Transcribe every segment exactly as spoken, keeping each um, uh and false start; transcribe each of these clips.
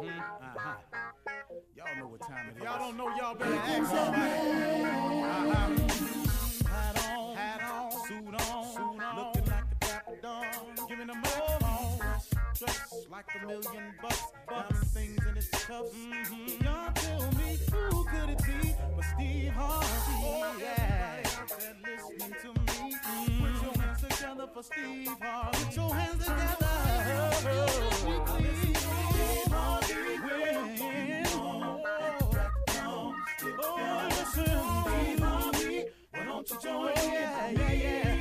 Uh-huh. Y'all know what time it is. Y'all don't know, y'all better ask somebody. Uh-huh. Hat on, hat on, suit on, suit on, looking like a dapper dawn, giving them all dressed like a million bucks, diamond things in its cuffs. Mm-hmm. Y'all tell me who could it be but Steve Harvey? Oh, yeah. Everybody out there listening to me, mm-hmm. Put your hands together for Steve Harvey. Put your hands together. Oh, Steve Harvey win. Oh, listen, Steve Harvey, why don't you join in? Yeah, yeah, yeah.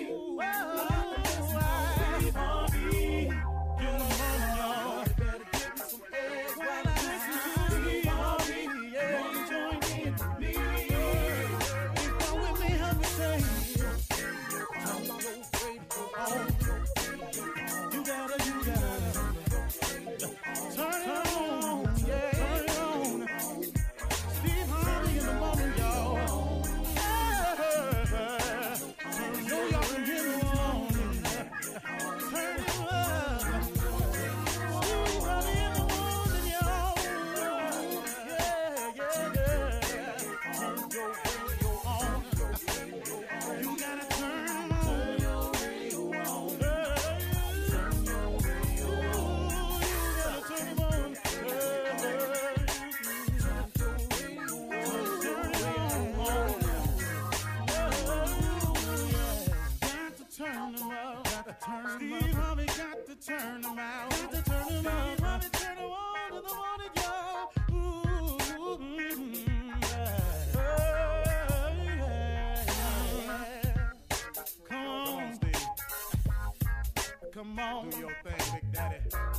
Turn them out, got to turn them out, got to turn them on to the morning, y'all. Ooh, mm, yeah. Oh, yeah. Come on, Steve. Come on, do your thing, Big Daddy.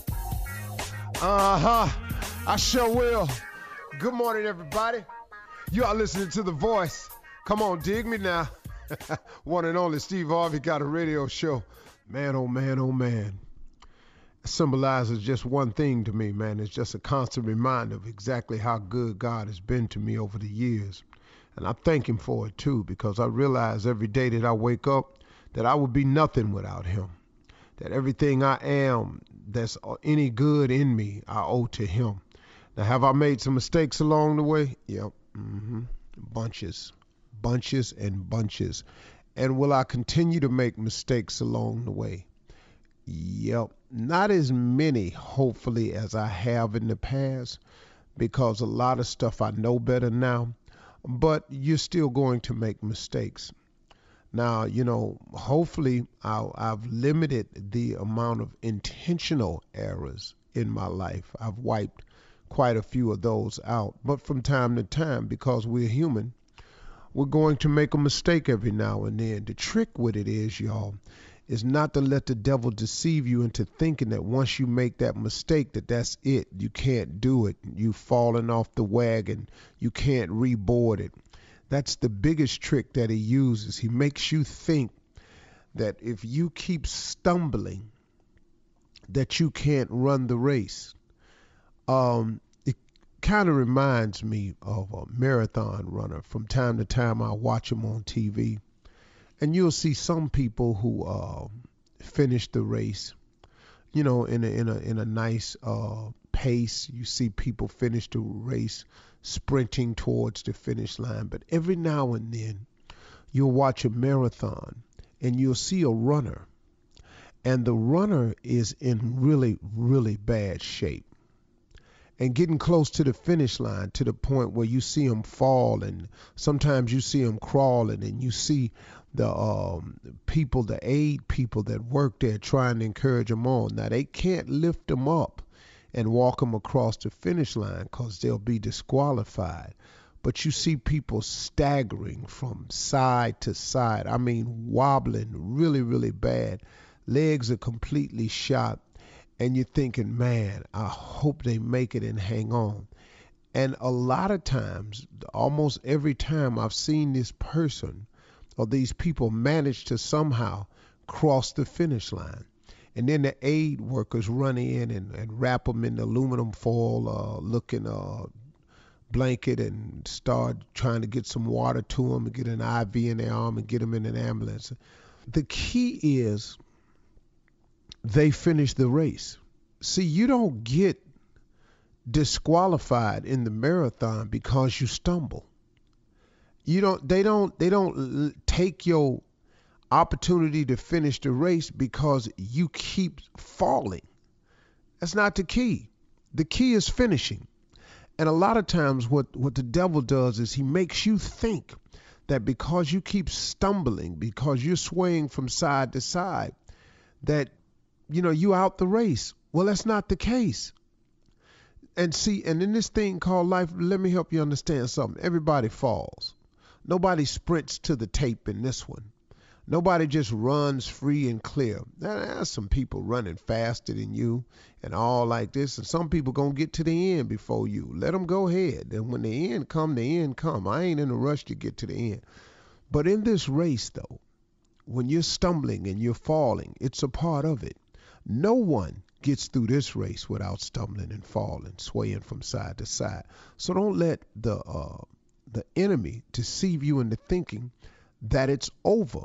Uh-huh. I sure will. Good morning, everybody. You are listening to The Voice. Come on, dig me now. One and only Steve Harvey got a radio show. Man, oh man, oh man. Symbolizes just one thing to me, man. It's just a constant reminder of exactly how good God has been to me over the years. And I thank him for it too, because I realize every day that I wake up that I would be nothing without him. That everything I am that's any good in me, I owe to him. Now, have I made some mistakes along the way? Yep. Mm-hmm. Bunches, bunches and bunches. And will I continue to make mistakes along the way? Yep. Not as many, hopefully, as I have in the past, because a lot of stuff I know better now, but you're still going to make mistakes. Now, you know, hopefully I'll, I've limited the amount of intentional errors in my life. I've wiped quite a few of those out, but from time to time, because we're human, we're going to make a mistake every now and then. The trick with it is, y'all, is not to let the devil deceive you into thinking that once you make that mistake, that that's it. You can't do it. You've fallen off the wagon. You can't reboard it. That's the biggest trick that he uses. He makes you think that if you keep stumbling, that you can't run the race. Um, it kind of reminds me of a marathon runner. From time to time, I watch him on T V. And you'll see some people who uh, finish the race, you know, in a in a in a nice uh, pace. You see people finish the race sprinting towards the finish line. But every now and then, you'll watch a marathon, and you'll see a runner, and the runner is in really really bad shape, and getting close to the finish line to the point where you see them fall, and sometimes you see them crawling, and you see the um, people, the aid people that work there trying to encourage them on. Now, they can't lift them up and walk them across the finish line because they'll be disqualified. But you see people staggering from side to side. I mean, wobbling really, really bad. Legs are completely shot. And you're thinking, man, I hope they make it and hang on. And a lot of times, almost every time I've seen this person or these people manage to somehow cross the finish line. And then the aid workers run in and, and wrap them in the aluminum foil uh, looking uh, blanket and start trying to get some water to them and get an I V in their arm and get them in an ambulance. The key is they finish the race. See, you don't get disqualified in the marathon because you stumble. You don't they don't they don't take your opportunity to finish the race because you keep falling. That's not the key. The key is finishing. And a lot of times what, what the devil does is he makes you think that because you keep stumbling, because you're swaying from side to side, that, you know, you out the race. Well, that's not the case. And see, and in this thing called life, let me help you understand something. Everybody falls. Nobody sprints to the tape in this one. Nobody just runs free and clear. There's some people running faster than you and all like this. And some people going to get to the end before you. Let them go ahead. And when the end come, the end come. I ain't in a rush to get to the end. But in this race, though, when you're stumbling and you're falling, it's a part of it. No one gets through this race without stumbling and falling, swaying from side to side. So don't let the uh, the enemy deceive you into thinking that it's over.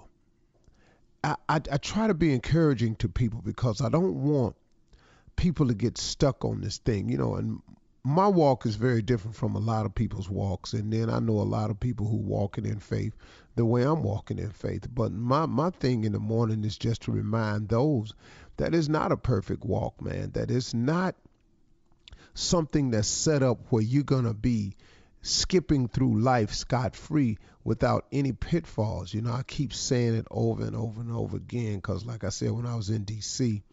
I, I, I try to be encouraging to people because I don't want people to get stuck on this thing, you know, and my walk is very different from a lot of people's walks. And then I know a lot of people who walking in faith the way I'm walking in faith. But my, my thing in the morning is just to remind those that it's not a perfect walk, man, that it's not something that's set up where you're going to be skipping through life scot-free without any pitfalls. You know, I keep saying it over and over and over again because, like I said, when I was in D C,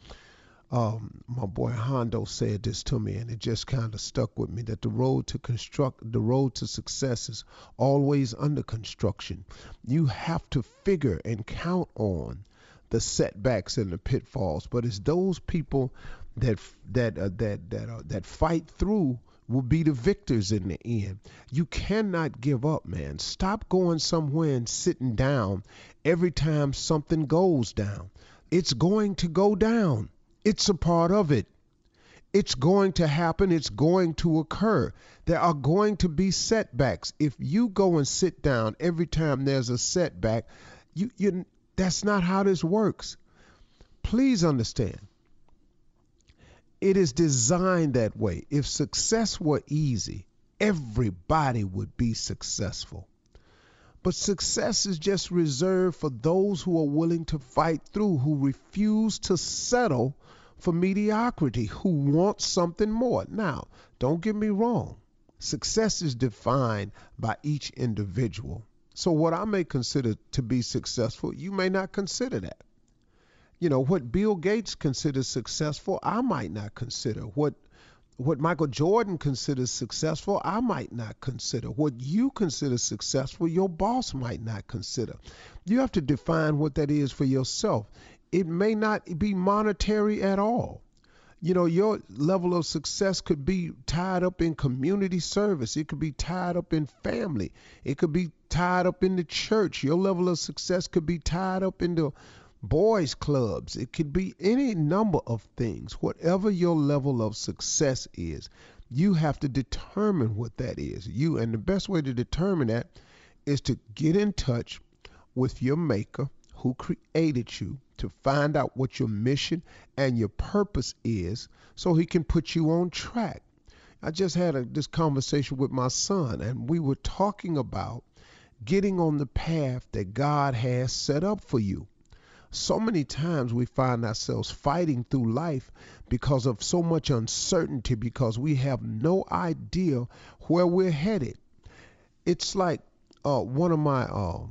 um, my boy Hondo said this to me, and it just kind of stuck with me, that the road to construct, the road to success is always under construction. You have to figure and count on the setbacks and the pitfalls, but it's those people that that uh, that that uh, that fight through will be the victors in the end. You cannot give up, man. Stop going somewhere and sitting down every time something goes down. It's going to go down. It's a part of it. It's going to happen. It's going to occur. There are going to be setbacks. If you go and sit down every time there's a setback, you you that's not how this works. Please understand. It is designed that way. If success were easy, everybody would be successful. But success is just reserved for those who are willing to fight through, who refuse to settle for mediocrity, who want something more. Now, don't get me wrong. Success is defined by each individual. So what I may consider to be successful, you may not consider that. You know, what Bill Gates considers successful, I might not consider. What what Michael Jordan considers successful, I might not consider. What you consider successful, your boss might not consider. You have to define what that is for yourself. It may not be monetary at all. You know, your level of success could be tied up in community service. It could be tied up in family. It could be tied up in the church. Your level of success could be tied up in the boys clubs. It could be any number of things. Whatever your level of success is, you have to determine what that is. You and the best way to determine that is to get in touch with your maker who created you, to find out what your mission and your purpose is so he can put you on track. I just had a, this conversation with my son, and we were talking about getting on the path that God has set up for you. So many times we find ourselves fighting through life because of so much uncertainty, because we have no idea where we're headed. It's like uh, one of my um,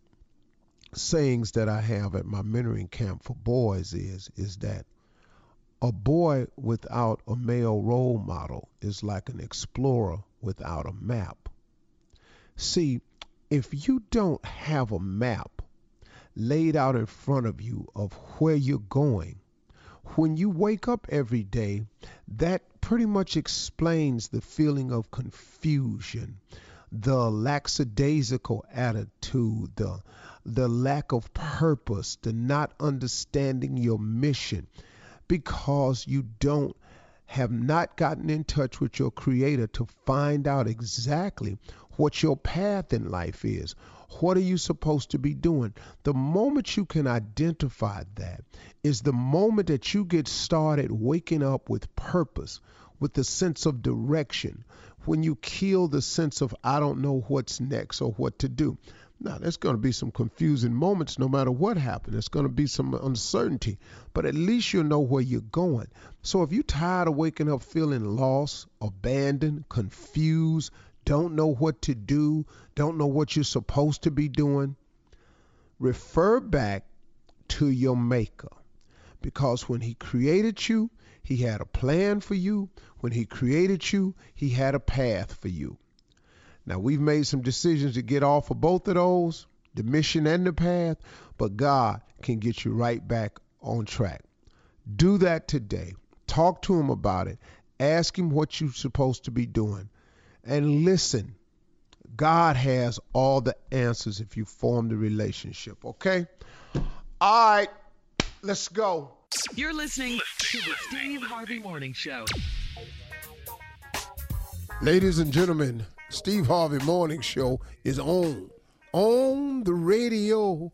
sayings that I have at my mentoring camp for boys is, is that a boy without a male role model is like an explorer without a map. See, if you don't have a map laid out in front of you of where you're going, when you wake up every day, that pretty much explains the feeling of confusion, the lackadaisical attitude, the, the lack of purpose, the not understanding your mission, because you don't have not gotten in touch with your creator to find out exactly what your path in life is. What are you supposed to be doing? The moment you can identify that is the moment that you get started waking up with purpose, with the sense of direction, when you kill the sense of I don't know what's next or what to do. Now, there's going to be some confusing moments no matter what happens. There's going to be some uncertainty, but at least you'll know where you're going. So if you're tired of waking up feeling lost, abandoned, confused, don't know what to do, don't know what you're supposed to be doing, refer back to your maker. Because when he created you, he had a plan for you. When he created you, he had a path for you. Now, we've made some decisions to get off of both of those, the mission and the path, but God can get you right back on track. Do that today. Talk to him about it. Ask him what you're supposed to be doing. And listen, God has all the answers if you form the relationship, okay? All right, let's go. You're listening to the Steve Harvey Morning Show. Ladies and gentlemen, Steve Harvey Morning Show is on. On the radio.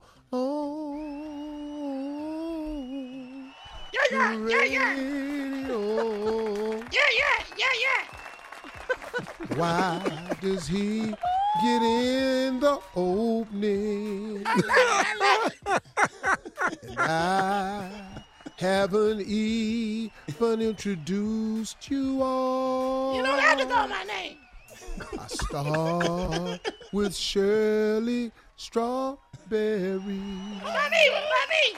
On yeah, yeah, the yeah, yeah. radio. Yeah, yeah, yeah, yeah. Why does he get in the opening? I like it, I like it. And I haven't even introduced you all. You don't have to call my name. I start with Shirley Strawberry. Honey, honey.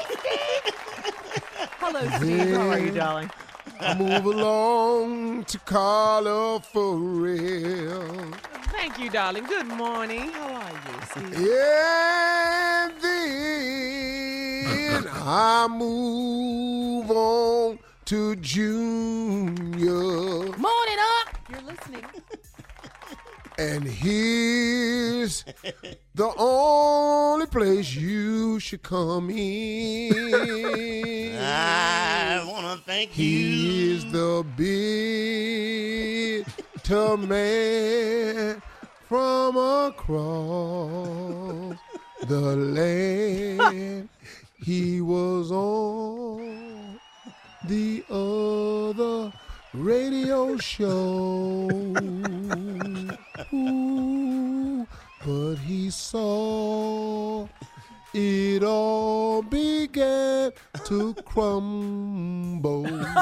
Hello, Steve. How are you, darling? I move along to Carla Farrell. Thank you, darling. Good morning. How are you, Steve? And then I move on to Junior. Morning up. You're listening. And here's the only place you should come in. I want to thank he you. He is the bitter man from across the land. He was on the other radio show. Ooh, but he saw it all began to crumble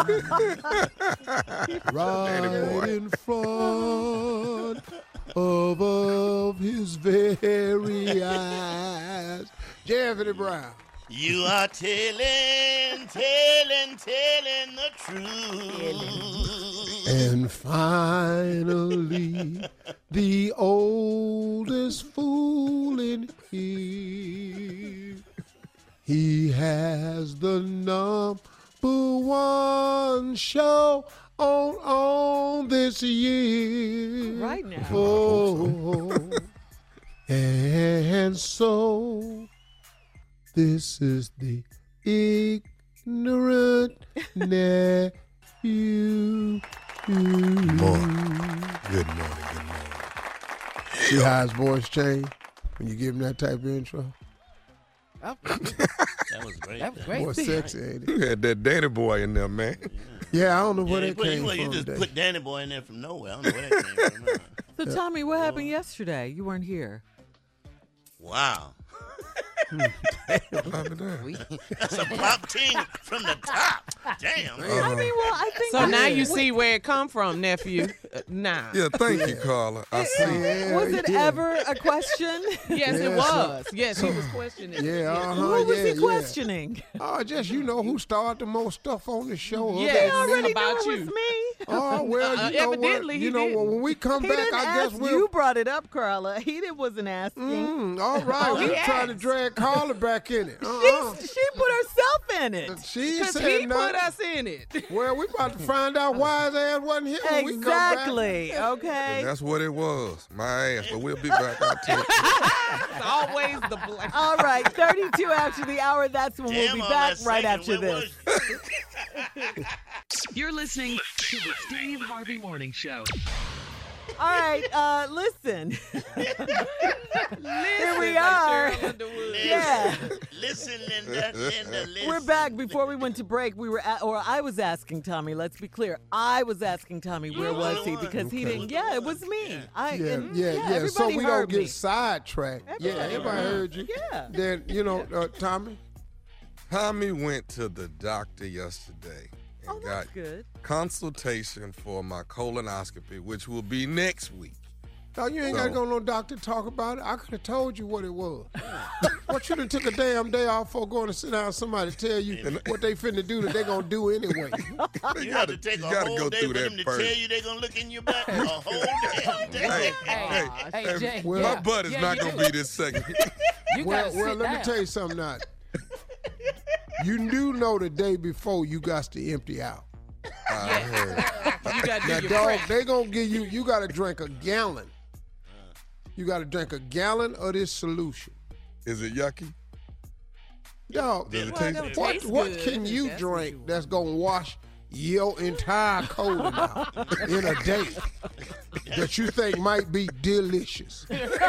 right in front of, of his very eyes. Jeffrey Brown. You are telling, telling, telling the truth. And finally, the oldest fool in here, he has the number one show on, on this year. Right now. Oh, and so this is the ignorant nephew. Good morning. Good morning. Good morning. See how his voice changed when you give him that type of intro? That was great. That was great. More sexy, ain't it? You had that Danny boy in there, man. Yeah, I don't know where Yeah, that put, came you, from. you just today. put Danny Boy in there from nowhere. I don't know where that came from. So tell me, what happened yesterday? You weren't here. Wow. That's a pop ting from the top. Damn. I mean, well, I think So that- now you see where it come from, nephew. Uh, nah. Yeah, thank you, Carla. I see. Yeah, Was it yeah. ever a question? Yes, Yeah, it was. Yes, he was questioning. Yeah, uh-huh, Who was yeah, he yeah. questioning? Oh, just you know who started the most stuff on the show. other Yeah, than I me. already About about knew it you. was me. Oh, well, Uh, you know evidently what? he You know did. what? When we come He back, didn't I ask. guess we'll... You brought it up, Carla. He didn't, wasn't asking. Mm, all right, Oh, we he were trying to asked. drag Carla back in it. Uh-uh. She, she put herself in it. She Because said he nothing. put us in it. Well, we about to find out why his ass wasn't here when we come back. Exactly. Okay. That's what it was. My ass. But we'll be back. I'll tell you. It's always the black. All right, thirty-two after the hour. That's when we'll Damn be on back that right second. after Where this. was You're listening to the Steve Harvey Morning Show. All right, uh, listen. Here we like are. Cheryl Underwood. Yeah. Listen, Linda, Linda, listen. We're back. Before we went to break, we were at, or I was asking Tommy, let's be clear. I was asking Tommy where You was were he the because one. he Okay. didn't. Yeah, it was me. I Yeah, and, yeah, yeah. So everybody we don't heard get me. sidetracked. Yeah, Everybody everybody heard. heard you. Yeah. Then, you know, uh, Tommy? Tommy went to the doctor yesterday and Oh, got that's good. consultation for my colonoscopy, which will be next week. No, you ain't got to go to no doctor to talk about it. I could have told you what it was. What you done took a damn day off for going to sit down and somebody tell you what they finna do that they gonna do anyway. You have to take you a gotta whole go day through for that them to first. tell you they're going to look in your back. A whole damn day. Hey, hey, hey, hey, Jay, my yeah. butt is Yeah, not you gonna do. be this segment. You Well, gotta well, sit let me down. tell you something now. You do know the day before you got to empty out. I heard. You got to Now, do your dog, prep. they gonna give you, you gotta drink a gallon. You gotta drink a gallon of this solution. Is it yucky? Dog, Does it Well, taste don't good? what, taste what good. can you That's what drink you want. that's gonna wash your entire colon out in a day that you think might be delicious?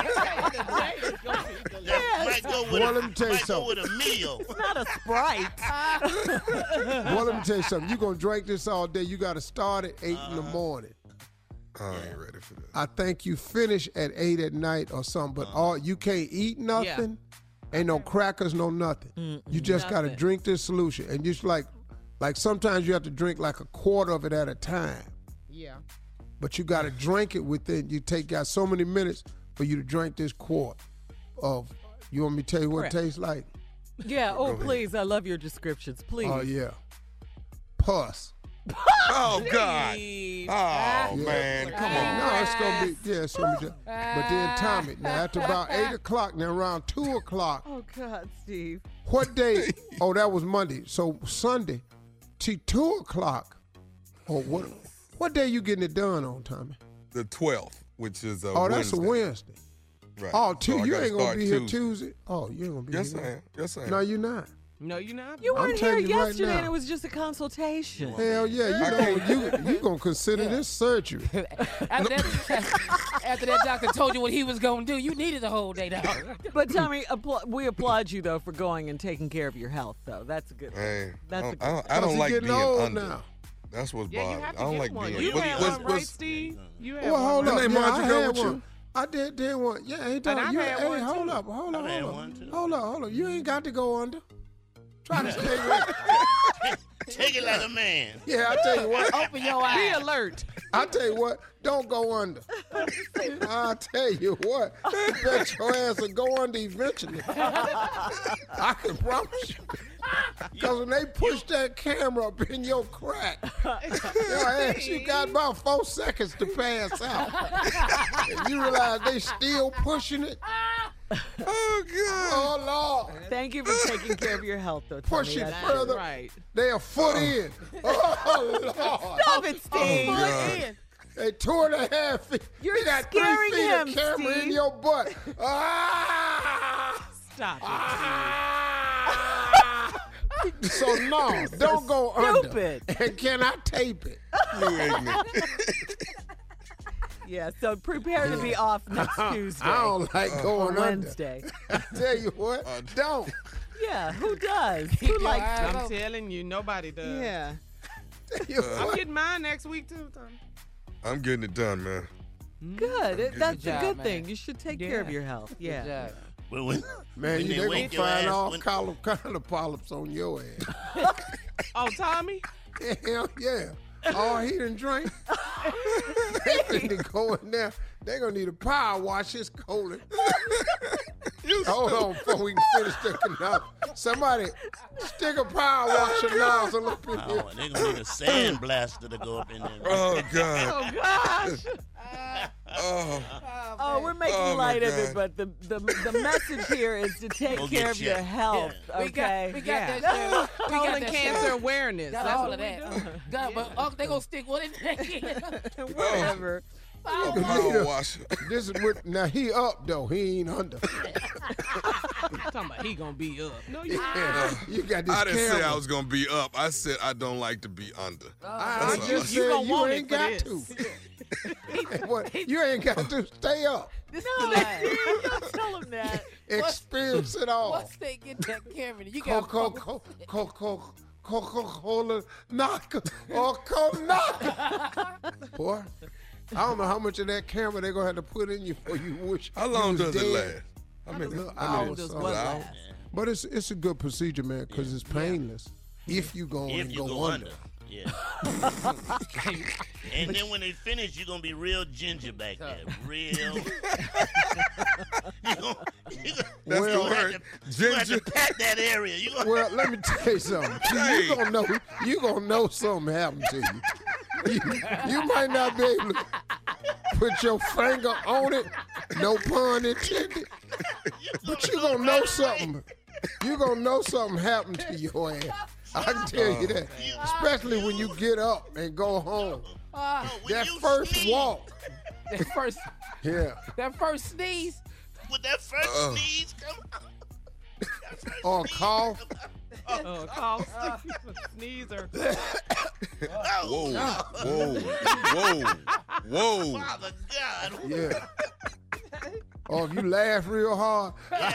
That might go with, Well, a, let me tell you might go something. with a meal. Not a Sprite. Well, let me tell you something. You're gonna drink this all day. You gotta start at eight in the morning. I ain't ready for this. I think you finish at eight at night or something, but all you can't eat nothing. Ain't no crackers, no nothing. You just gotta Nothing. drink this solution, and just like, like sometimes you have to drink like a quarter of it at a time. Yeah. But you gotta drink it within. You take got so many minutes for you to drink this quart of. You want me to tell you what it Correct. tastes like? Yeah. Oh, please. I love your descriptions. Please. Oh yeah, pus. Oh God! Please. Oh man, come on! No, it's gonna be yeah, it's gonna be. Just, but then Tommy, now after about eight o'clock, now around two o'clock. Oh God, Steve. What day? Oh, that was Monday. So Sunday, to two o'clock. Oh, what? What day you getting it done on, Tommy? The twelfth, which is a Oh, that's Wednesday. a Wednesday. Right. Oh, So two. I you gotta ain't gonna start be here Tuesday. Tuesday. Oh, you ain't gonna be Yes, I here. am. Yes, I am. No, you're not. No, you're not. You I'm weren't here telling you right yesterday, now. and it was just a consultation. Hell yeah, you know you you gonna consider this surgery. After that, after that doctor told you what he was going to do, you needed the whole day, dog. But Tommy, appl- we applaud you though for going and taking care of your health. Though that's a good. Hey, That's I a don't, good. I don't, I don't Cause he like getting being old under. now. That's what's Yeah, you bothering. have I to don't get like one. being. You what- had what's- one, right, what's- Steve? You had Well, one. hold That up. ain't Yeah, Margie I go had with one. you? I did did one. Yeah, ain't And that I you? had Hey, one, hold too. up, hold up, I had hold one, up, too. hold up, hold up. You ain't got to go under. Try to stay with. Take it like a man. Yeah, I tell you what. Open your Be eyes. alert. I tell you what. Don't go under. I tell you what. You bet your ass will go under eventually. I can promise you. Because when they push that camera up in your crack, your ass, you got about four seconds to pass out. And you realize they still pushing it. Oh God! Oh Lord. Thank you for taking care of your health, though. Tommy. Push it That's- further. Right. They a foot in. Oh Lord. Stop it, Steve. Oh, God. They two and a half feet. You're you got scaring three feet him, of camera in Steve. your butt. Ah! Stop it. Ah! So no, don't go under. Stupid. And can I tape it? You ignorant. Yeah. So prepare to be off next Tuesday. I don't like or going under. Wednesday. I tell you what, don't. Yeah. Who does? Who likes? I'm telling you, nobody does. Yeah. Tell you I'm what. getting mine next week too, Tommy. I'm getting it done, man. Good. It- That's Good a job, good man. thing. You should take care of Yeah. your health. Yeah. Good job. But when, Man, when you, they they gonna wake your find ass, all when- kind of, kind of polyps on your ass. Oh, Tommy? Hell yeah. All he done drink. They need to go in there. They gonna need a power wash his colon. Hold on before we can finish the canal. Somebody stick a power washer nozzle up in here. Oh, they're going to need a sand blaster to go up in there. Oh God! Oh, gosh. Oh, Oh, we're making Oh, my light of it, God. but the, the the message here is to take Go care get of your checked. healt. Yeah. We got, Okay. we got Yeah. that shit. We got Colon that cancer shit. awareness. Got That's all what of we that. do. God, but oh, they gonna stick one in there. Whatever. power washer. This is what now he up though. He ain't under. Talking about he gonna be up. No, you Yeah, you got this I didn't say camera. I was gonna be up. I said I don't like to be under. I, I That's all. just You said gonna you want ain't it for got this. to. What? You ain't got to stay up. This No, is the line. don't tell him that. Experience it all. Once they get that camera, you got Coca Coca Coca-Cola knocker or Coke knocker. Boy, I don't know how much of that camera they're gonna have to put in you before you wish. How long you was does it dead. last? I mean, Little I mean, hours, does something. what hours. last? But it's it's a good procedure, man, because it's painless. If you go If and you go, go under. under. Yeah. And then when they finish, you're going to be real ginger back there. Real. you gonna, you gonna, That's Well, the word. you have to Ginger. pat that area. You gonna, Well, let me tell you something. See, you gonna know you gonna know something happened to you. you. You might not be able to put your finger on it, no pun intended. But you gonna know something. You gonna know something happened to your ass. I can tell you that. Especially when you get up and go home. uh, when That you first sneeze, walk. that first Yeah. that first sneeze. With that first Uh. sneeze, come on. That first Or sneeze, cough. come on. Oh, cough, sneezer. Whoa, whoa, whoa, whoa. Father God. Yeah. Or if you laugh real hard.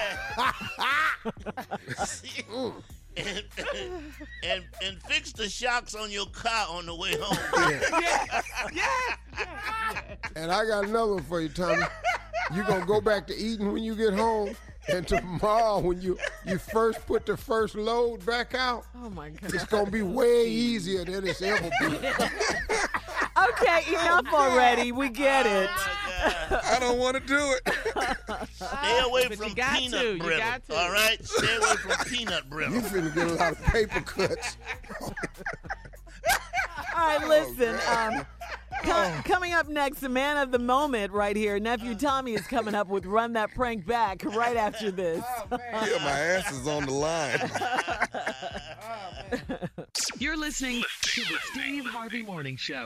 and, and and fix the shocks on your car on the way home. And I got another one for you, Tommy. You gonna go back to eating when you get home, and tomorrow when you you first put the first load back out, Oh, my God. it's gonna be way easier than it's ever been. Okay, enough already. We get it. I don't want to do it. Stay away But from you got peanut to, you brittle. got to. All right, stay away from peanut You brittle. finna get a lot of paper cuts. All right, listen. Um, co- coming up next, the man of the moment right here, Nephew Tommy is coming up with Run That Prank Back right after this. Yeah, my ass is on the line. You're listening to the Steve Harvey Morning Show.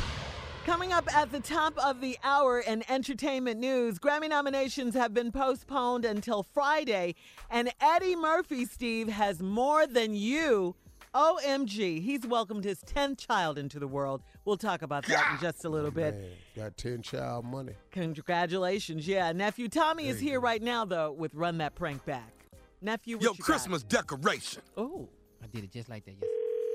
Coming up at the top of the hour in entertainment news, Grammy nominations have been postponed until Friday, and Eddie Murphy, Steve, has More Than You. O M G, he's welcomed his tenth child into the world. We'll talk about that in just a little bit. Man, got ten child money. Congratulations. Yeah, Nephew Tommy is here right now, though, with Run That Prank Back. Nephew, what Yo, you got? Christmas decoration. Oh. I did it just like that. Yes.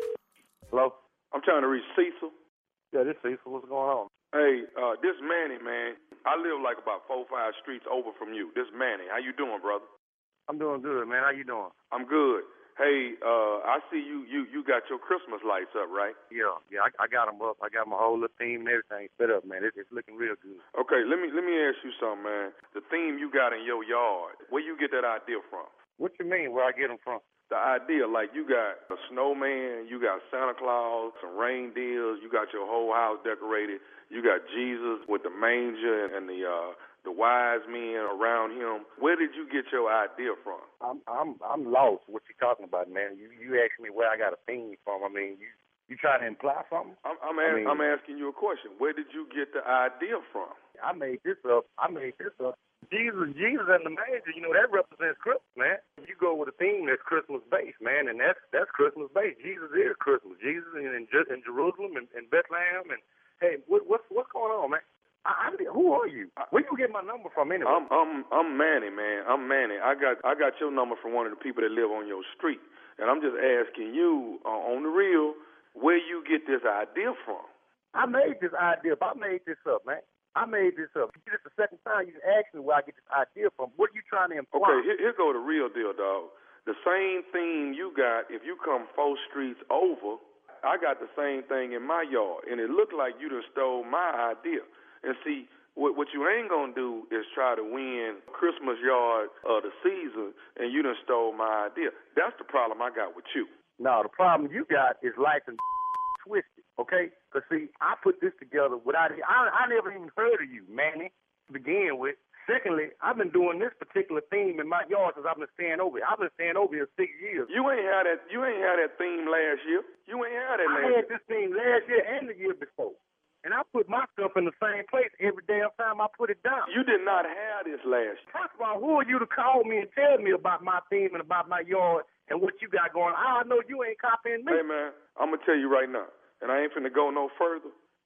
Hello? I'm trying to reach Cecil. Yeah, this Cecil. What's going on? Hey, uh, this Manny, man. I live like about four, five streets over from you. This Manny. How you doing, brother? I'm doing good, man. How you doing? I'm good. Hey, uh, I see you, you you got your Christmas lights up, right? Yeah, yeah. I, I got them up. I got my whole little theme and everything set up, man. It's, it's looking real good. Okay, let me let me ask you something, man. The theme you got in your yard, where you get that idea from? What you mean? Where I get them from? The idea, like you got a snowman, you got Santa Claus, some reindeers, you got your whole house decorated, you got Jesus with the manger and the uh, the wise men around him. Where did you get your idea from? I'm I'm I'm lost. What you talking about, man? You you asked me where I got a theme from. I mean, you you trying to imply something? I'm I'm, I a- mean- I'm asking you a question. Where did you get the idea from? I made this up. I made this up. Jesus, Jesus and the manger, you know, that represents Christmas, man. You go with a theme that's Christmas-based, man, and that's that's Christmas-based. Jesus is Christmas. Jesus in, in, Jer- in Jerusalem and, and Bethlehem. And, hey, what, what's what's going on, man? I, I, who are you? Where you get my number from anyway? I'm I'm I'm Manny, man. I'm Manny. I got I got your number from one of the people that live on your street, and I'm just asking you uh, on the real, where you get this idea from? I made this idea up. I made this up, man. I made this up. This is the second time you asked me where I get this idea from. What are you trying to imply? Okay, here, here go the real deal, dog. The same thing you got, if you come four streets over, I got the same thing in my yard, and it looked like you done stole my idea. And see, what, what you ain't gonna do is try to win Christmas yard of the season, and you done stole my idea. That's the problem I got with you. No, the problem you got is life and twisted, okay? Because, see, I put this together without it. I, I never even heard of you, Manny, to begin with. Secondly, I've been doing this particular theme in my yard since I've been staying over here. I've been staying over here six years. You ain't had that. You ain't had that theme last year. You ain't had that I last had year. this theme last year and the year before. And I put my stuff in the same place every damn time I put it down. You did not have this last year. First of all, who are you to call me and tell me about my theme and about my yard and what you got going on? I know you ain't copying me. Hey, man, I'm going to tell you right now, and I ain't finna go no further.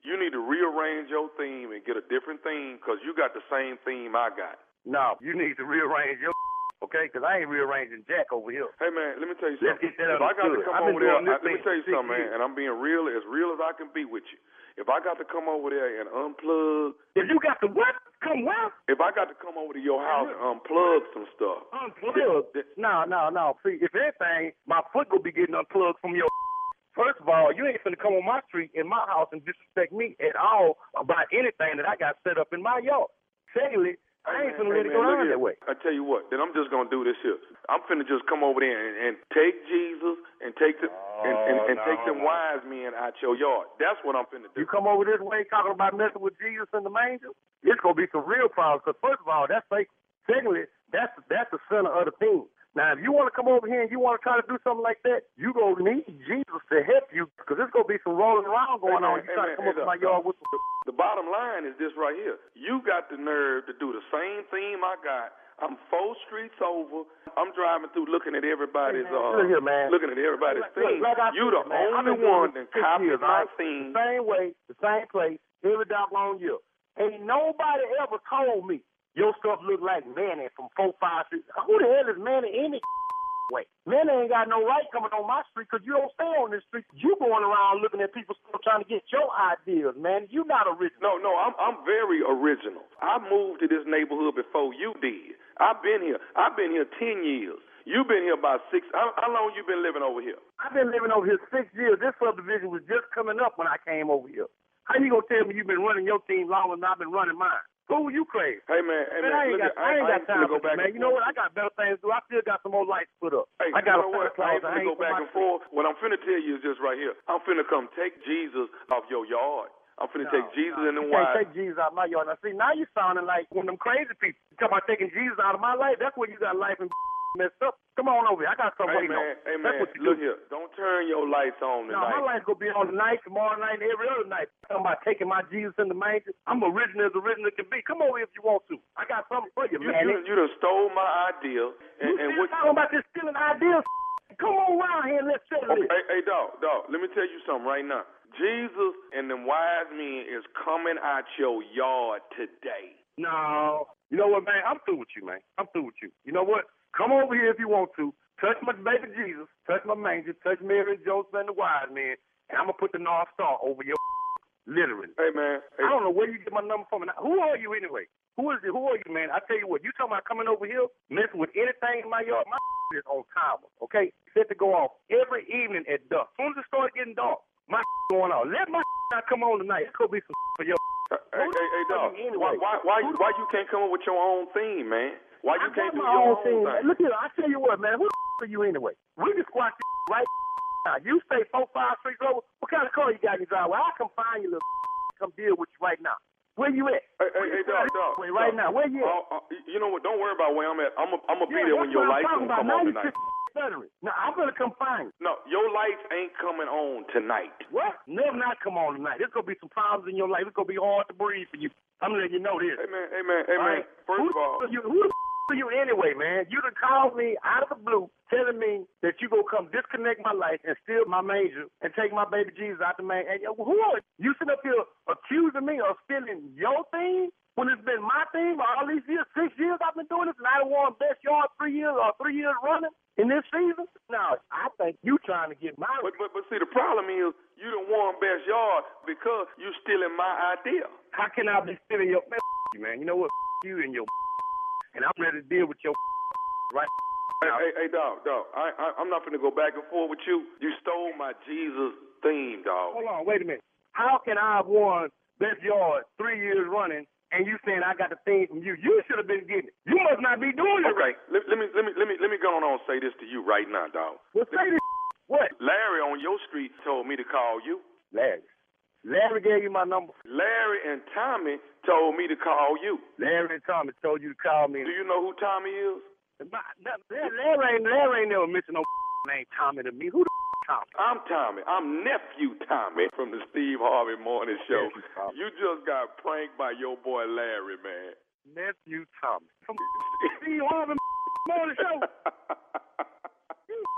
You need to rearrange your theme and get a different theme because you got the same theme I got. No, you need to rearrange your okay? Because I ain't rearranging Jack over here. Hey, man, let me tell you Let's something. get that If I got to understood. come I've been over there, doing this I, let me thing tell you for six something, man, years. and I'm being real, as real as I can be with you. If I got to come over there and unplug. If you got to what? Come what? If I got to come over to your house and unplug some stuff. Unplug? No, no, no. See, if anything, my foot will be getting unplugged from your. First of all, you ain't finna come on my street in my house and disrespect me at all about anything that I got set up in my yard. Secondly, I ain't Hey, finna man, let it man, go look down here. that way. I tell you what, then I'm just gonna do this here. I'm finna just come over there and, and take Jesus and take the and, and, and no, take them no. wise men out your yard. That's what I'm finna do. You come over this way talking about messing with Jesus and the manger, it's gonna be some real problems. Because first of all, that's fake. Secondly, that's that's the center of the thing. Now, if you want to come over here and you want to try to do something like that, you gonna need Jesus to help you because there's gonna be some rolling around going Hey, man, on. You hey, try man, to come hey, up to my look, yard with some. The bottom line is this right here. You got the nerve to do the same theme I got. I'm four streets over. I'm driving through looking at everybody's Hey, man, uh look here, man. looking at everybody's Like- theme. like I You the said, man, I've only been doing one this that six copied years, my right? theme. The same way, the same place, every doggone year. Ain't nobody ever told me your stuff look like Manny from four five six. Who the hell is Manny any way? Manny ain't got no right coming on my street because you don't stay on this street. You going around looking at people's stuff trying to get your ideas, man. You not original. No, no, I'm I'm very original. I moved to this neighborhood before you did. I've been here. I've been here ten years. You've been here about six. How, how long you been living over here? I've been living over here six years. This subdivision was just coming up when I came over here. How you gonna tell me you've been running your team longer than I've been running mine? Who you crazy? Hey man, hey Man, man, I ain't look got, at, I ain't got ain't time finna go for back this, man. and You know forth. what? I got better things to do. I still got some more lights put up. Hey, I got you a know what? Santa I ain't Claus. finna go back and forth. What I'm finna tell you is just right here. I'm finna come take Jesus off your yard. I'm finna No, take Jesus no, in the you can't wide. take Jesus out of my yard. Now, see, now you sounding like one of them crazy people. You talking about taking Jesus out of my life? That's where you got life and messed up. Come on over here. I got something Hey waiting man, on. hey That's man, what you look do. here. Don't turn your lights on No, my tonight. life's gonna be on tonight, tomorrow night, and every other night. Talking about taking my Jesus in the manger. I'm original as original can be. Come over here if you want to. I got something for you, You, man. you, you done stole my idea. And, You and still what? talking about this stealing ideas? Come on around here and let's settle Okay, this. hey, hey, dog, dog. Let me tell you something right now. Jesus and them wise men is coming out your yard today. No. You know what, man? I'm through with you, man. I'm through with you. You know what? Come over here if you want to. Touch my baby Jesus. Touch my manger. Touch Mary and Joseph and the wise men. And I'm going to put the North Star over your literally. Hey, man. Hey. I don't know where you get my number from. Who are you anyway? Who is it? Who are you, man? I tell you what. You talking about coming over here, messing with anything in my yard? My is on timer, okay? Set to go off every evening at dusk. As soon as it starts getting dark, my going off. Let my not come on tonight. It's going to be some for your Hey, hey, hey, dog. Anyway. Why, why, why, why you can't come up with your own theme, man? Why you I can't got do my your own own thing. thing? Look here, I tell you what, man. Who the f- are you anyway? We can squash this right now. You stay four, five streets over. What kind of car you got in your driveway? I'll come find you, little come deal with you right now. Where you at? Hey, hey, hey, dog, dog. Way right dog. now. Where you at? Uh, uh, you know what? Don't worry about where I'm at. I'm gonna I'm be Yeah, there that's when your what I'm lights talking gonna come about. on Now you tonight. just stuttering. Now I'm gonna come find you. No, your lights ain't coming on tonight. What? Never not come on tonight. There's gonna be some problems in your life. It's gonna be hard to breathe for you. I'm letting you know this. Hey man, hey man, hey All man. right? First who of all, the f- are you, who the f- are you anyway, man? You done called me out of the blue, telling me that you gonna come disconnect my life and steal my manger and take my baby Jesus out the man. And yo, who are you? You sitting up here accusing me of stealing your thing when it's been my thing for all these years, six years I've been doing this, and I done won best yard three years or three years running in this season? No, I think you trying to get my. But, but but see, the problem is you done won best yard because you stealing my idea. How can I be stealing your man? You, man, you know what? You and your and I'm ready to deal with your right Hey, now. hey, hey, dog, dog. I, I I'm not gonna go back and forth with you. You stole my Jesus theme, dog. Hold on, wait a minute. How can I have won best yard three years running? And you saying I got the thing from you? You should have been getting it. You must not be doing it Okay, right. let, let me let me let me let me go on and say this to you right now, dog. Well, say this. What? Larry on your street told me to call you. Larry. Larry gave you my number. Larry and Tommy told me to call you. Larry and Tommy told you to call me. Do you know who Tommy is? My, that, Larry ain't Larry ain't never mentioned no name Tommy to me. Who the Tommy? I'm Tommy. I'm nephew Tommy from the Steve Harvey Morning Show. Nephew Tommy. You just got pranked by your boy Larry, man. Nephew Tommy. From Steve Harvey Morning Show.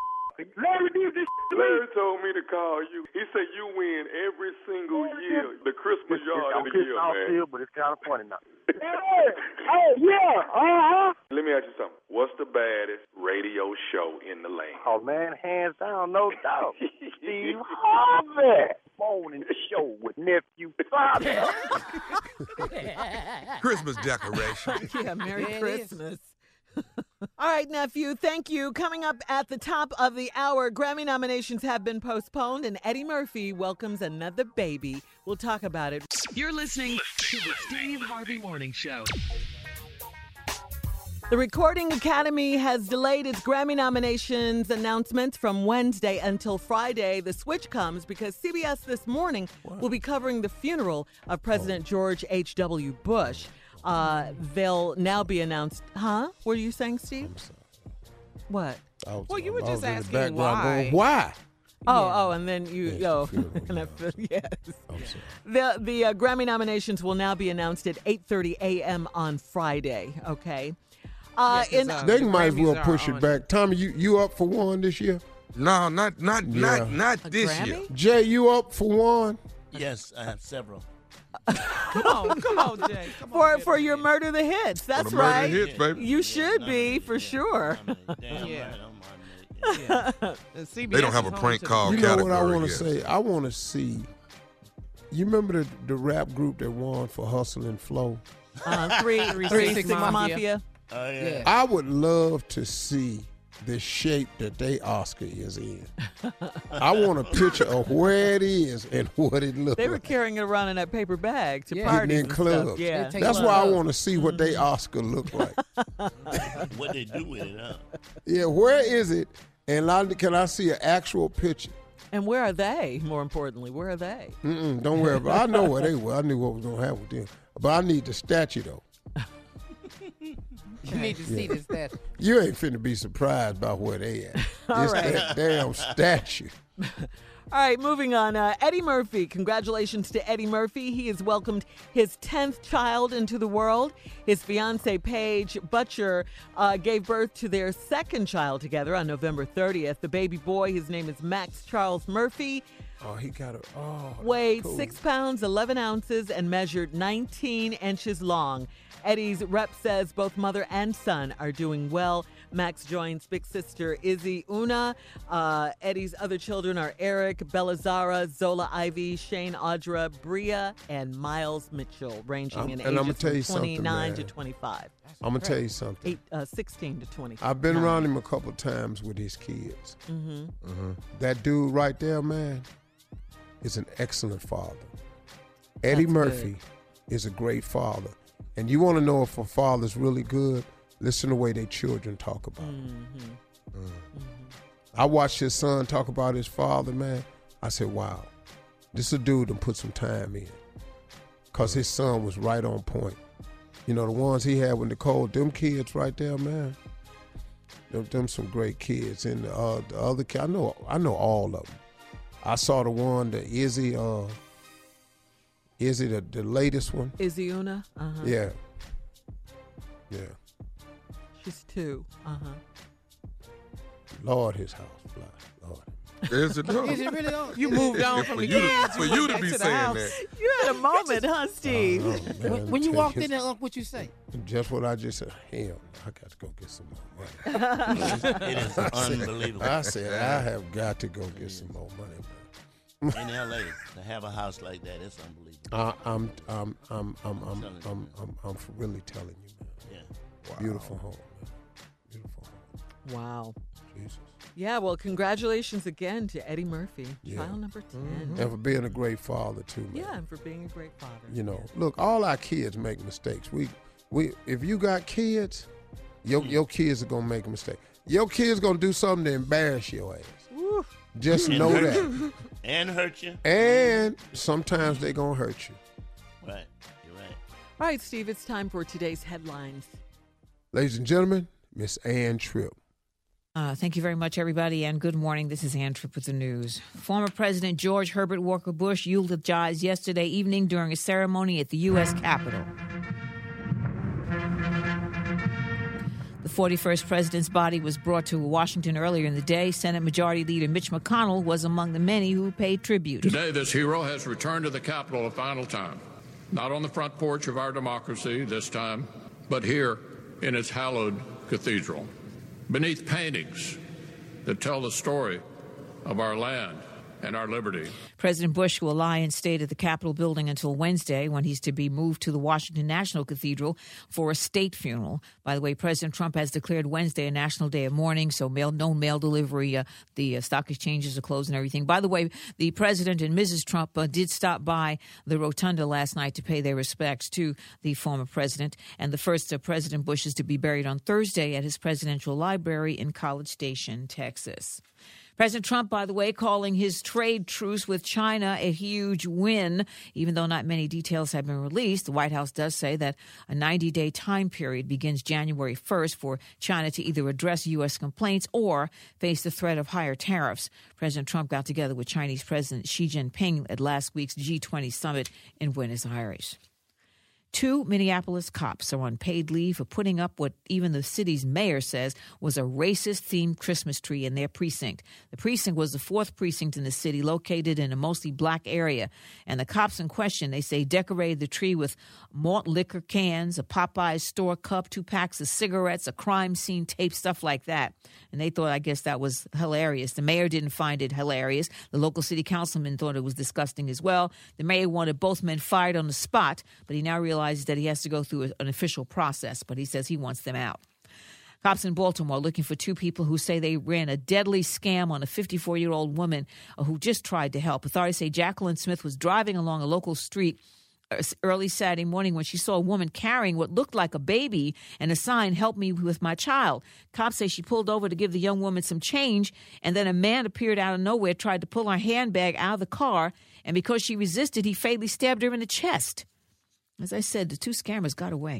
Larry did this to me. Larry told me to call you. He said you win every single Larry year did- the Christmas yard I'm of the pissed year, off man. still, but it's kind of funny now. Oh, yeah. Uh-huh. Let me ask you something. What's the baddest radio show in the land? Oh, man, hands down, no doubt. Steve Harvey. Morning show with nephew Father. Christmas decoration. Yeah, Merry Yeah, it Christmas. All right, nephew, thank you. Coming up at the top of the hour, Grammy nominations have been postponed, and Eddie Murphy welcomes another baby. We'll talk about it. You're listening to the Steve Harvey Morning Show. The Recording Academy has delayed its Grammy nominations announcements from Wednesday until Friday. The switch comes because C B S This Morning will be covering the funeral of President George H W. Bush. Uh, they'll now be announced. Huh? What are you saying, Steve? What? Well, you were I was just in the asking background why. going, why? Oh, oh, and then you, Yes, oh, the funeral, and I yeah. feel, yes. I'm sorry. The the uh, Grammy nominations will now be announced at eight thirty a.m. on Friday. Okay. Uh, Yeah, 'cause, in uh, They the might as well Grammys push are it on- back. Tommy, you, you up for one this year? No, not not Yeah. not not A this Grammy? year. Jay, you up for one? Yes, I have several. Come on, come on, Jay. Come for on, for get your it. Murder the Hits. That's the Murder right. Hits, baby. You should Yeah, be nominated, for yeah, sure. nominated. Damn Yeah. right, I'm nominated. Yeah. And C B S They don't have is a home prank to the- call You know what I category want to yet. say? I want to see. You remember the, the rap group that won for Hustle and Flow? Uh, three Three three Six six Mafia. Mafia. Oh, yeah. Yeah. I would love to see the shape that they Oscar is in. I want a picture of where it is and what it looks They were like. carrying it around in that paper bag to Yeah. parties Getting in and clubs. stuff. Yeah, They take That's Club. why I want to see what they Oscar look like. What they do with it, huh? Yeah, where is it? And I, can I see an actual picture? And where are they? More importantly, where are they? Mm-mm, don't worry about it. I know where they were. I knew what was going to happen with them. But I need the statue, though. You need to see this. That You ain't finna be surprised by where they at. All It's right. that damn statue. All right, moving on. Uh, Eddie Murphy. Congratulations to Eddie Murphy. He has welcomed his tenth child into the world. His fiancee, Paige Butcher, uh, gave birth to their second child together on November thirtieth. The baby boy, his name is Max Charles Murphy, Oh, he got a. Oh, that's weighed cool. six pounds, eleven ounces, and measured nineteen inches long. Eddie's rep says both mother and son are doing well. Max joins big sister Izzy Una. Uh, Eddie's other children are Eric, Belazara, Zola Ivy, Shane Audra, Bria, and Miles Mitchell, ranging I'm- in and I'ma ages tell from you something, twenty-nine to man. twenty-five. I'm going to tell you something. Eight, uh, sixteen to twenty. I've been around him a couple times with his kids. Mm-hmm. That dude right there, man, is an excellent father. Eddie That's Murphy is a great father. And you want to know if a father's really good? Listen to the way their children talk about him. Mm-hmm. Mm. I watched his son talk about his father, man. I said, wow, this is a dude that put some time in. Because his son was right on point. You know, the ones he had with Nicole, them kids right there, man, them, them some great kids. And uh, the other kid, I know, I know all of them. I saw the one, the Izzy, uh, Izzy, the, the latest one. Izzy Una? Uh-huh. Yeah. Yeah. She's two. Uh-huh. Lord, his house fly. Lord. Is it though? is it really on? You moved on For from the you to- kids. for went you to back be the saying house. that. You had a moment, huh, Steve? Oh, man, let When, me when you tell walked you in there, Unc, what you say? just what I just said. Hell, I got to go get some more money. It is unbelievable. I said, I have got to go get some more money, man. In L A, to have a house like that, it's unbelievable. I, I'm, I'm, I'm, I'm, I'm, I'm, I'm, I'm really telling you, man. Yeah. Beautiful home, man. Beautiful home. Wow. Jesus. Yeah, well, congratulations again to Eddie Murphy, Yeah. child number ten. And for being a great father too, man. Yeah, and for being a great father. You know, look, all our kids make mistakes. We, we, if you got kids, your your kids are gonna make a mistake. Your kids gonna do something to embarrass your ass. Woo. Just And know hurt that. you. And hurt you. And sometimes they gonna hurt you. Right. You're right. All right, Steve, it's time for today's headlines. Ladies and gentlemen, Miss Ann Tripp. Uh, thank you very much, everybody, and good morning. This is Ann Tripp with the news. Former President George Herbert Walker Bush eulogized yesterday evening during a ceremony at the U S Capitol. The forty-first president's body was brought to Washington earlier in the day. Senate Majority Leader Mitch McConnell was among the many who paid tribute. Today, this hero has returned to the Capitol a final time, not on the front porch of our democracy this time, but here in its hallowed cathedral, beneath paintings that tell the story of our land and our liberty. President Bush will lie and stay at the Capitol building until Wednesday, when he's to be moved to the Washington National Cathedral for a state funeral. By the way, President Trump has declared Wednesday a national day of mourning, so mail, no mail delivery. Uh, the uh, stock exchanges are closed and everything. By the way, the president and Missus Trump uh, did stop by the rotunda last night to pay their respects to the former president. And the first uh, President Bush is to be buried on Thursday at his presidential library in College Station, Texas. President Trump, by the way, calling his trade truce with China a huge win. Even though not many details have been released, the White House does say that a ninety-day time period begins January first for China to either address U S complaints or face the threat of higher tariffs. President Trump got together with Chinese President Xi Jinping at last week's G twenty summit in Buenos Aires. Two Minneapolis cops are on paid leave for putting up what even the city's mayor says was a racist-themed Christmas tree in their precinct. The precinct was the fourth precinct in the city, located in a mostly black area. And the cops in question, they say, decorated the tree with malt liquor cans, a Popeyes store cup, two packs of cigarettes, a crime scene tape, stuff like that. And they thought, I guess, that was hilarious. The mayor didn't find it hilarious. The local city councilman thought it was disgusting as well. The mayor wanted both men fired on the spot, but he now realizes that he has to go through an official process, but he says he wants them out. Cops in Baltimore looking for two people who say they ran a deadly scam on a fifty-four-year-old woman who just tried to help. Authorities say Jacqueline Smith was driving along a local street early Saturday morning when she saw a woman carrying what looked like a baby and a sign, "Help me with my child." Cops say she pulled over to give the young woman some change, and then a man appeared out of nowhere, tried to pull her handbag out of the car, and because she resisted, he fatally stabbed her in the chest. As I said, the two scammers got away.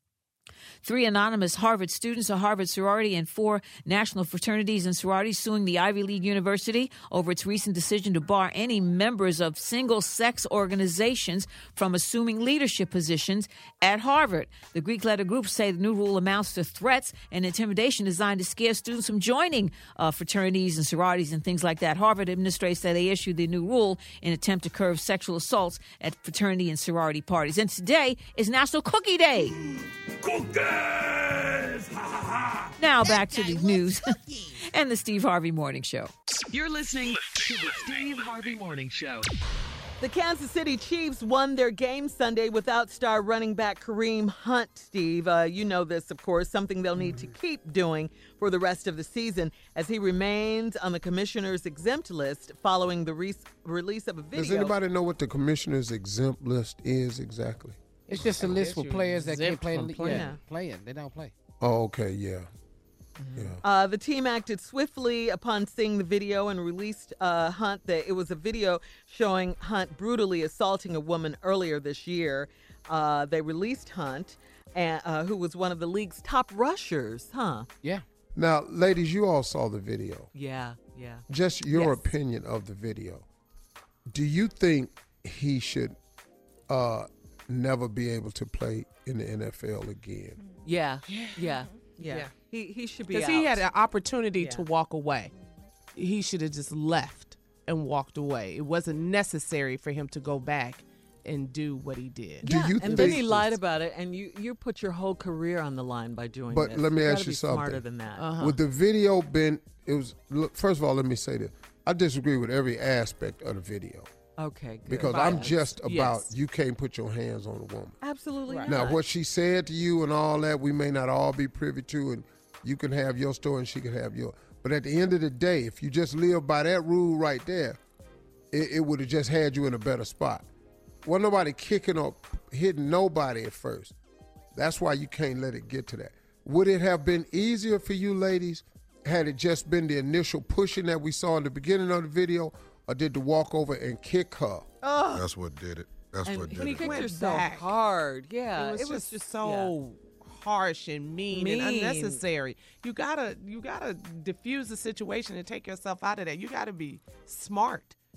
Three anonymous Harvard students, a Harvard sorority, and four national fraternities and sororities suing the Ivy League University over its recent decision to bar any members of single-sex organizations from assuming leadership positions at Harvard. The Greek-letter groups say the new rule amounts to threats and intimidation designed to scare students from joining uh, fraternities and sororities and things like that. Harvard administrators say they issued the new rule in an attempt to curb sexual assaults at fraternity and sorority parties. And today is National Cookie Day. Cookies! Now back to the news and the Steve Harvey Morning Show. You're listening to the Steve Harvey Morning Show. The Kansas City Chiefs won their game Sunday without star running back Kareem Hunt, Steve. Uh, you know this, of course, something they'll need to keep doing for the rest of the season as he remains on the commissioner's exempt list following the re- release of a video. Does anybody know what the commissioner's exempt list is exactly? It's just a list for players that can't play. from playing. Yeah, playing. They don't play. Oh, okay, yeah. Yeah. Uh, the team acted swiftly upon seeing the video and released uh, Hunt. That it was a video showing Hunt brutally assaulting a woman earlier this year. Uh, they released Hunt, and, uh, who was one of the league's top rushers, huh? Yeah. Now, ladies, you all saw the video. Yeah, yeah. Just your Yes. opinion of the video. Do you think he should uh, never be able to play in the N F L again? Yeah, yeah, yeah. Yeah. He he should be out. Because he had an opportunity Yeah. to walk away. He should have just left and walked away. It wasn't necessary for him to go back and do what he did. Do Yeah, you and then think- he lied about it, and you, you put your whole career on the line by doing But this. let me You ask gotta you be something. Smarter than that. Uh-huh. Would the video been, it was, look, first of all, let me say this. I disagree with every aspect of the video. Okay, good. Because I'm Violence. just about, Yes. you can't put your hands on a woman. Absolutely not. Now, what she said to you and all that, we may not all be privy to, and you can have your story and she can have yours. But at the end of the day, if you just live by that rule right there, it, it would have just had you in a better spot. Wasn't nobody kicking or hitting nobody at first. That's why you can't let it get to that. Would it have been easier for you ladies had it just been the initial pushing that we saw in the beginning of the video, or did the walk over and kick her? Oh. That's what did it. That's And what did when he it. kicked Went her so back. hard. Yeah. it was, it was just, so harsh and mean, Mean. and unnecessary. You gotta you gotta diffuse the situation and take yourself out of that. You gotta be smart.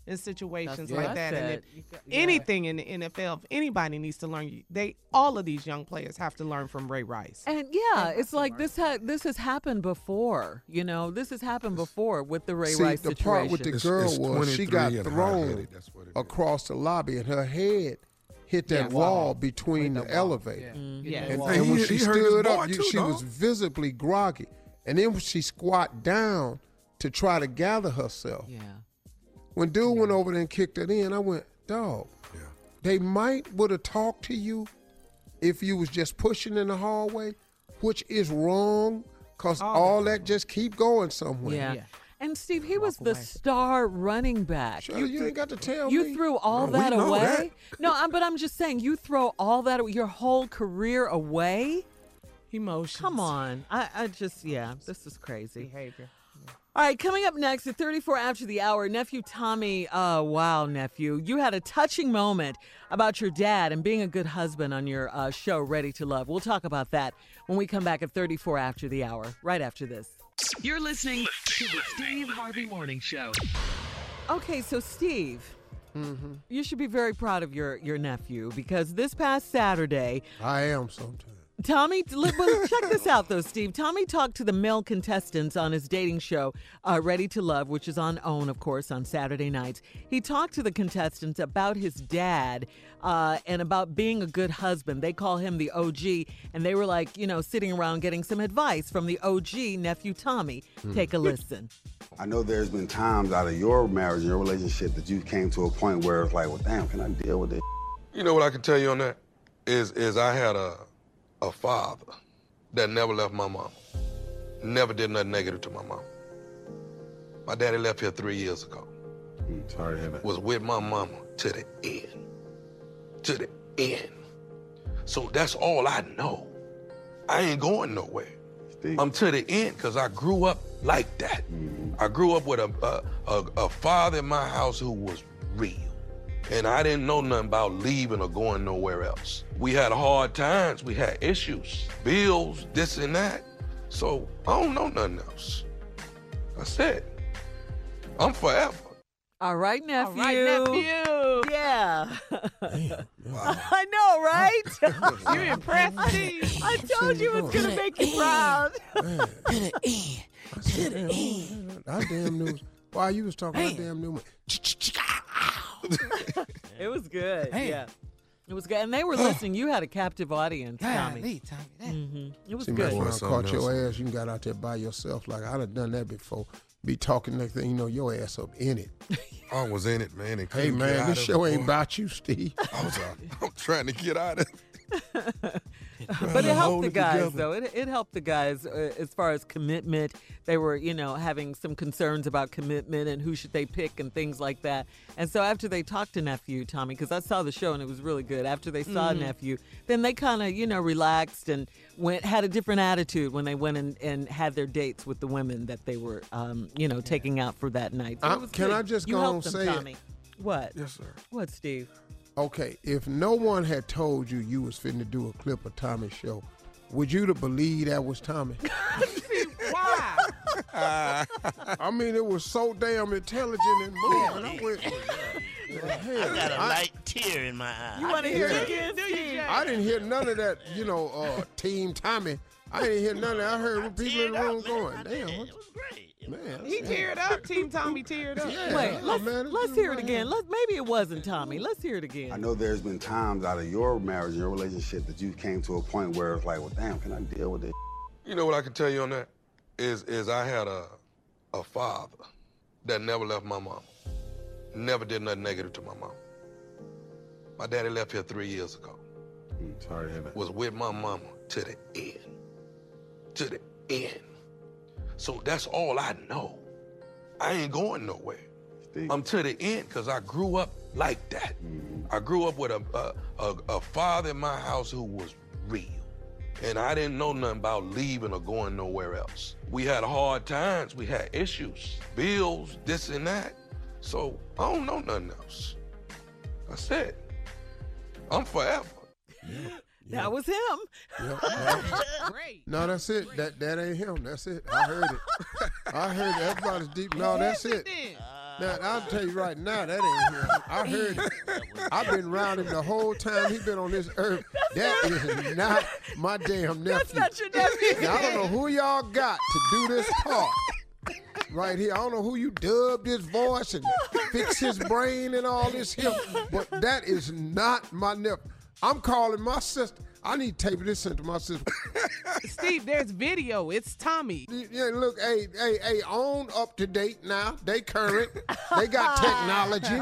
in situations That's like what I that. And said. if You got- yeah. anything in the N F L, if anybody needs to learn, they all of these young players have to learn from Ray Rice. And yeah, it's like this ha- this has happened before. You know, this has happened before with the Ray See, Rice the situation. part with the It's- girl it's was she got twenty-three and thrown hard-headed, that's what it is. across the lobby, and her head hit that Yeah, wall wall. between the, With the wall, elevator. yeah. Mm-hmm. Yeah. And, Hey, and when he- she he hurt his stood boy up, you, too, she dog. was visibly groggy. And then when she squat down to try to gather herself, Yeah. when dude went over there and kicked it in, I went, dog, Yeah. they might would have talked to you if you was just pushing in the hallway, which is wrong, because All all that that just keep going somewhere. Yeah. Yeah. And Steve, he was Walk the away. star running back. Sure, you, threw- ain't got to tell You me. threw all No, we that know away. that. No, I'm, but I'm just saying, you throw all that, your whole career away. Emotions. Come on, I, I just, yeah, this is crazy. Behavior. All right, coming up next at thirty-four after the hour, nephew Tommy. Uh, wow, nephew, you had a touching moment about your dad and being a good husband on your uh, show, Ready to Love. We'll talk about that when we come back at thirty-four after the hour. Right after this. You're listening to the Steve Harvey Morning Show. Okay, so Steve, Mm-hmm. you should be very proud of your your nephew because this past Saturday, I am sometimes. Tommy, li- but check this out though, Steve. Tommy talked to the male contestants on his dating show, uh, Ready to Love, which is on OWN, of course, on Saturday nights. He talked to the contestants about his dad uh, and about being a good husband. They call him the O G, and they were like, you know, sitting around getting some advice from the O G, nephew Tommy. Take a listen. I know there's been times out of your marriage and your relationship that you came to a point where it's like, well, damn, can I deal with this? You know what I can tell you on that? Is is I had a a father that never left my mom. Never did nothing negative to my mom. My daddy left here three years ago. Mm, sorry to hear that. Was with my mama to the end. To the end. So that's all I know. I ain't going nowhere. Steve. I'm to the end because I grew up like that. I grew up with a, a, a, a father in my house who was real. And I didn't know nothing about leaving or going nowhere else. We had hard times. We had issues, bills, this and that. So I don't know nothing else. That's it. I'm forever. All right, nephew. All right, nephew. Yeah. Wow. I know, right? You impressed, Steve? I told you it was going to make you proud. Man. I said, damn, I damn knew. While you was talking, I damn knew. It was good. Hey. Yeah. It was good. And they were listening. You had a captive audience, Tommy. Golly, Tommy. That, hmm It was See, good. man, when I Something caught your else. ass, you got out there by yourself. Like, I'd have done that before. Be talking next thing you know, your ass up in it. I was in it, man. And Hey, couldn't get man, out this of show it, ain't boy. about you, Steve. I was, uh, I'm trying to get out of it. But it helped hold the it guys, together. though. It, it helped the guys uh, as far as commitment. They were, you know, having some concerns about commitment and who should they pick and things like that. And so after they talked to nephew Tommy, because I saw the show and it was really good. After they saw Mhm. nephew, then they kind of, you know, relaxed and went had a different attitude when they went and, and had their dates with the women that they were, um, you know, taking out for that night. So Uh, it was can good. I just you go helped on them, say it? Tommy. What? Yes, sir. What, Steve? Okay, if no one had told you you was finna do a clip of Tommy's show, would you to believe that was Tommy? Why? I mean, it was so damn intelligent and moving. I went, I got a light tear in my eye. You want to hear Yeah. it again, Steve? I didn't hear none of that, you know, uh, Team Tommy. I didn't hear none of that. I heard I people in the teared room up, man. going, I damn, did. what- It was great. It man. He teared up. Team Tommy teared up. Yeah. Wait, Yeah, let's, man, it's let's just hear it right again. here. Let, maybe it wasn't Tommy. Let's hear it again. I know there's been times out of your marriage and your relationship that you came to a point where it's like, well, damn, can I deal with this? You know what I can tell you on that? Is is I had a a father that never left my mom. Never did nothing negative to my mom. My daddy left here three years ago. Mm, sorry to hear that. Was with my mama to the end. To the end. So that's all I know. I ain't going nowhere. Steve. I'm to the end because I grew up like that. Mm-hmm. I grew up with a, a, a, a father in my house who was real. And I didn't know nothing about leaving or going nowhere else. We had hard times. We had issues, bills, this and that. So I don't know nothing else. That's it. I'm forever. That was him. Yep, no, Great. no, that's it. That that ain't him. That's it. I heard it. I heard it. That's about as deep. No, that's it. Then. Uh, Now, I'll tell you right now, that ain't him. I heard him. I've been around him the whole time he's been on this earth. That is not my damn nephew. That's not your nephew. Now, I don't know who y'all got to do this part right here. I don't know who you dubbed his voice and fix his brain and all this here, but that is not my nephew. I'm calling my sister. I need to tape this into my sister. Steve, there's video. It's Tommy. Yeah, look, hey, hey, hey, on up to date now. They current. They got technology.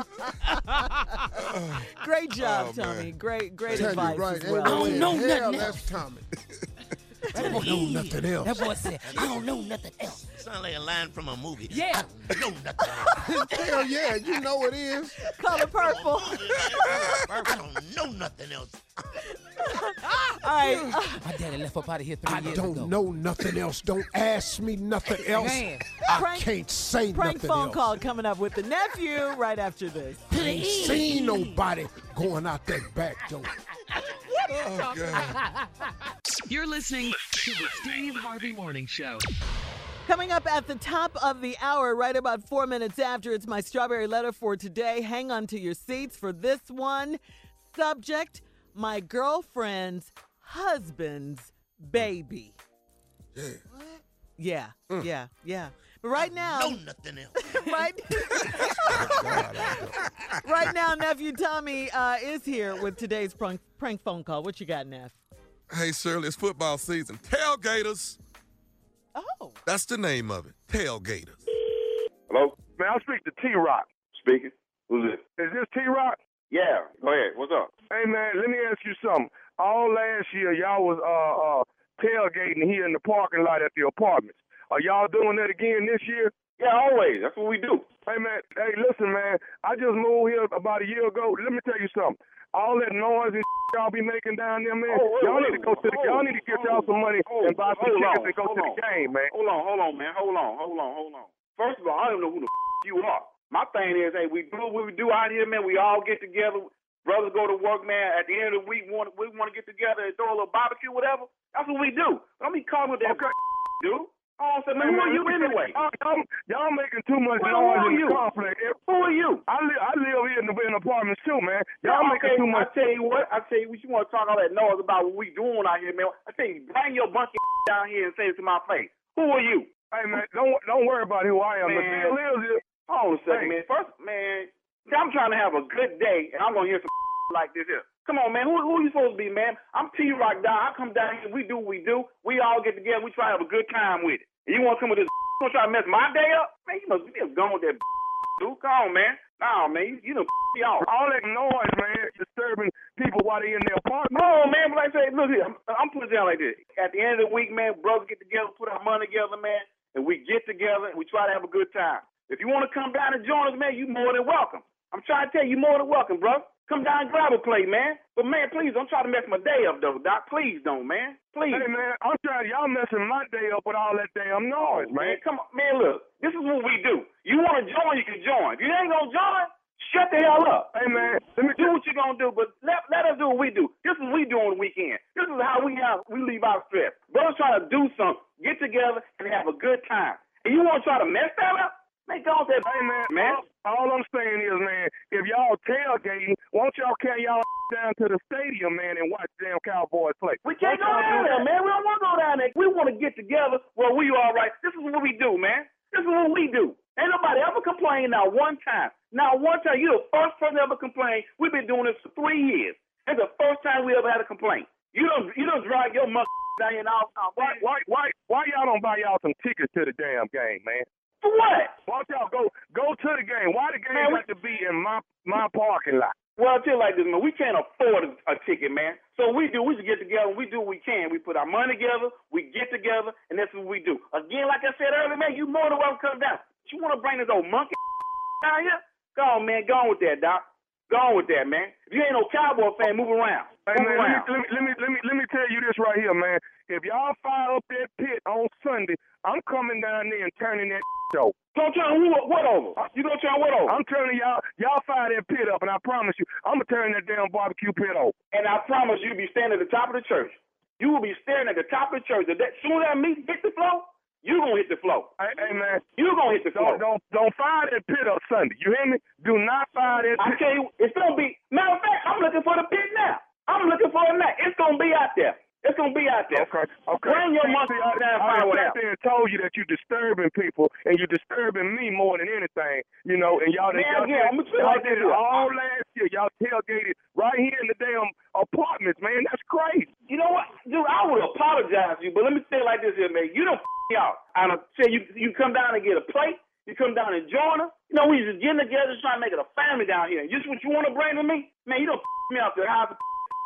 Great job, Oh, Tommy. man. Great, great Tell advice you right, as well. ain't no way in hell nothing that's Tommy. That I don't know nothing else. That boy said, I don't know nothing else. Sound like a line from a movie. Yeah. I don't know nothing else. Hell yeah, you know it is. Color purple. I don't know nothing else. All right. My daddy left up out of here three I years don't ago. know nothing else. Don't ask me nothing else. Man. I Prank- can't say Prank nothing phone else. call coming up with the nephew right after this. I ain't seen nobody going out that back door. Oh, God. You're listening to the Steve Harvey Morning Show. Coming up at the top of the hour, right about four minutes after, it's my strawberry letter for today. Hang on to your seats for this one. Subject, my girlfriend's husband's baby. Yeah. Yeah, yeah, yeah. But right now, Know nothing else. right, right now, nephew Tommy uh, is here with today's prank, prank phone call. What you got, Neff? Hey, Shirley, it's football season. Tailgaters. Oh. That's the name of it. Tailgaters. Hello? Man, I'll speak to T-Rock. Speaking. Who's this? Is this T-Rock? Yeah. Go ahead. What's up? Hey, man, let me ask you something. All last year, y'all was uh, uh, tailgating here in the parking lot at the apartments. Are y'all doing that again this year? Yeah, always. That's what we do. Hey, man, hey, listen, man. I just moved here about a year ago. Let me tell you something. All that noise and y'all be making down there, man. Oh, wait, y'all wait, need to go to the. hold, y'all need to get y'all some money hold, and buy some hold tickets on, and go hold to the on. game, man. Hold on, hold on, man. Hold on, hold on, hold on. First of all, I don't know who the f- you are. My thing is, hey, we do what we do out here, man. We all get together. Brothers go to work, man. At the end of the week, we want, we want to get together and throw a little barbecue, whatever. That's what we do. Don't be calling with that Okay. dude. Oh, so man, who are you anyway? Y'all, y'all, y'all making too much Well, noise who are in the you? conflict. Who are you? I live, I live here in the in apartments too, man. Y'all Yeah, making okay, too much. I tell you what, I tell you what, you want to talk all that noise about what we doing out here, man. I tell you, bring your bunch of down here and say it to my face. Who are you? Hey, man, don't don't worry about who I am. The Man. deal is, Hold on a second, Hey. man. First, man, I'm trying to have a good day, and I'm going to hear some like this here. Come on, man. Who, who are you supposed to be, man? I'm T-Rock down. I come down here. We do what we do. We all get together. We try to have a good time with it. And you want to come with this you want to try to mess my day up? Man, you must be gone with that dude. Come on, man. No, man. You, you done me off. all that noise, man, disturbing people while they in their apartment. No, man, but like I say, look here, I'm, I'm putting it down like this. At the end of the week, man, brothers get together, put our money together, man, and we get together and we try to have a good time. If you want to come down and join us, man, you more than welcome. I'm trying to tell you, you more than welcome, bro. Come down and grab a plate, man. But, man, please don't try to mess my day up, though, Doc. Please don't, man. Please. Hey, man, I'm trying. Y'all messing my day up with all that damn noise, man. Man, come on. Man, look, this is what we do. You want to join, you can join. If you ain't going to join, shut the hell up. Hey, man, let me do what you're going to do, but let, let us do what we do. This is what we do on the weekend. This is how we have we leave our stress. Brothers try to do something, get together, and have a good time. And you want to try to mess that up? Man, go on that. Hey, man, man. All, all I'm saying is, man, if y'all tailgating, won't y'all carry y'all down to the stadium, man, and watch damn Cowboys play? We can't go down there, man. We don't want to go down there. We want to get together where we all right. This is what we do, man. This is what we do. Ain't nobody ever complained not one time. Not one time. You're the first person ever complained. We've been doing this for three years. It's the first time we ever had a complaint. You don't you don't drag your mother down here and all. Why, why, why, why y'all don't buy y'all some tickets to the damn game, man? For what? Why don't y'all go go to the game? Why the game Man, got to be in my my parking lot? Well, I tell you like this, man. We can't afford a, a ticket, man. So we do. We just get together. We do what we can. We put our money together. We get together, and that's what we do. Again, like I said earlier, man, you more than welcome to come down. But you want to bring this old monkey down here? Go on, man. Go on with that, Doc. Go on with that, man. If you ain't no Cowboy fan, move around. Hey, move man, around. let me, let me let me let me tell you this right here, man. If y'all fire up that pit on Sunday, I'm coming down there and turning that over. Don't turn who, what over? You gonna turn what over? I'm turning y'all y'all fire that pit up, and I promise you, I'm gonna turn that damn barbecue pit over. And I promise you'll be standing at the top of the church. You will be staring at the top of the church. As that, soon as that meat hit the floor, You gonna hit the floor. Hey, hey man, You gonna hit the floor. don't don't don't fire that pit up Sunday. You hear me? Do not fire that. I pit. tell you, it's gonna be. Matter of fact, I'm looking for the pit now. I'm looking for it now. It's gonna be out there. It's gonna be out there. Okay, okay. Bring your monkey See, I, down and I, fire I it sat out. there and told you that you're disturbing people and you're disturbing me more than anything, you know. And y'all, Man, y'all, again, I'm gonna tell you y'all like did this it here. all last year. Y'all tailgated right here in the damn apartments, man. That's crazy. You know what, dude? I would apologize to you, but let me say it like this here, man. You don't f- me out. I don't say you. You come down and get a plate. You come down and join us. You know, we just getting together, just trying to make it a family down here. And just what you want to bring to me, man. You don't f- me out there. How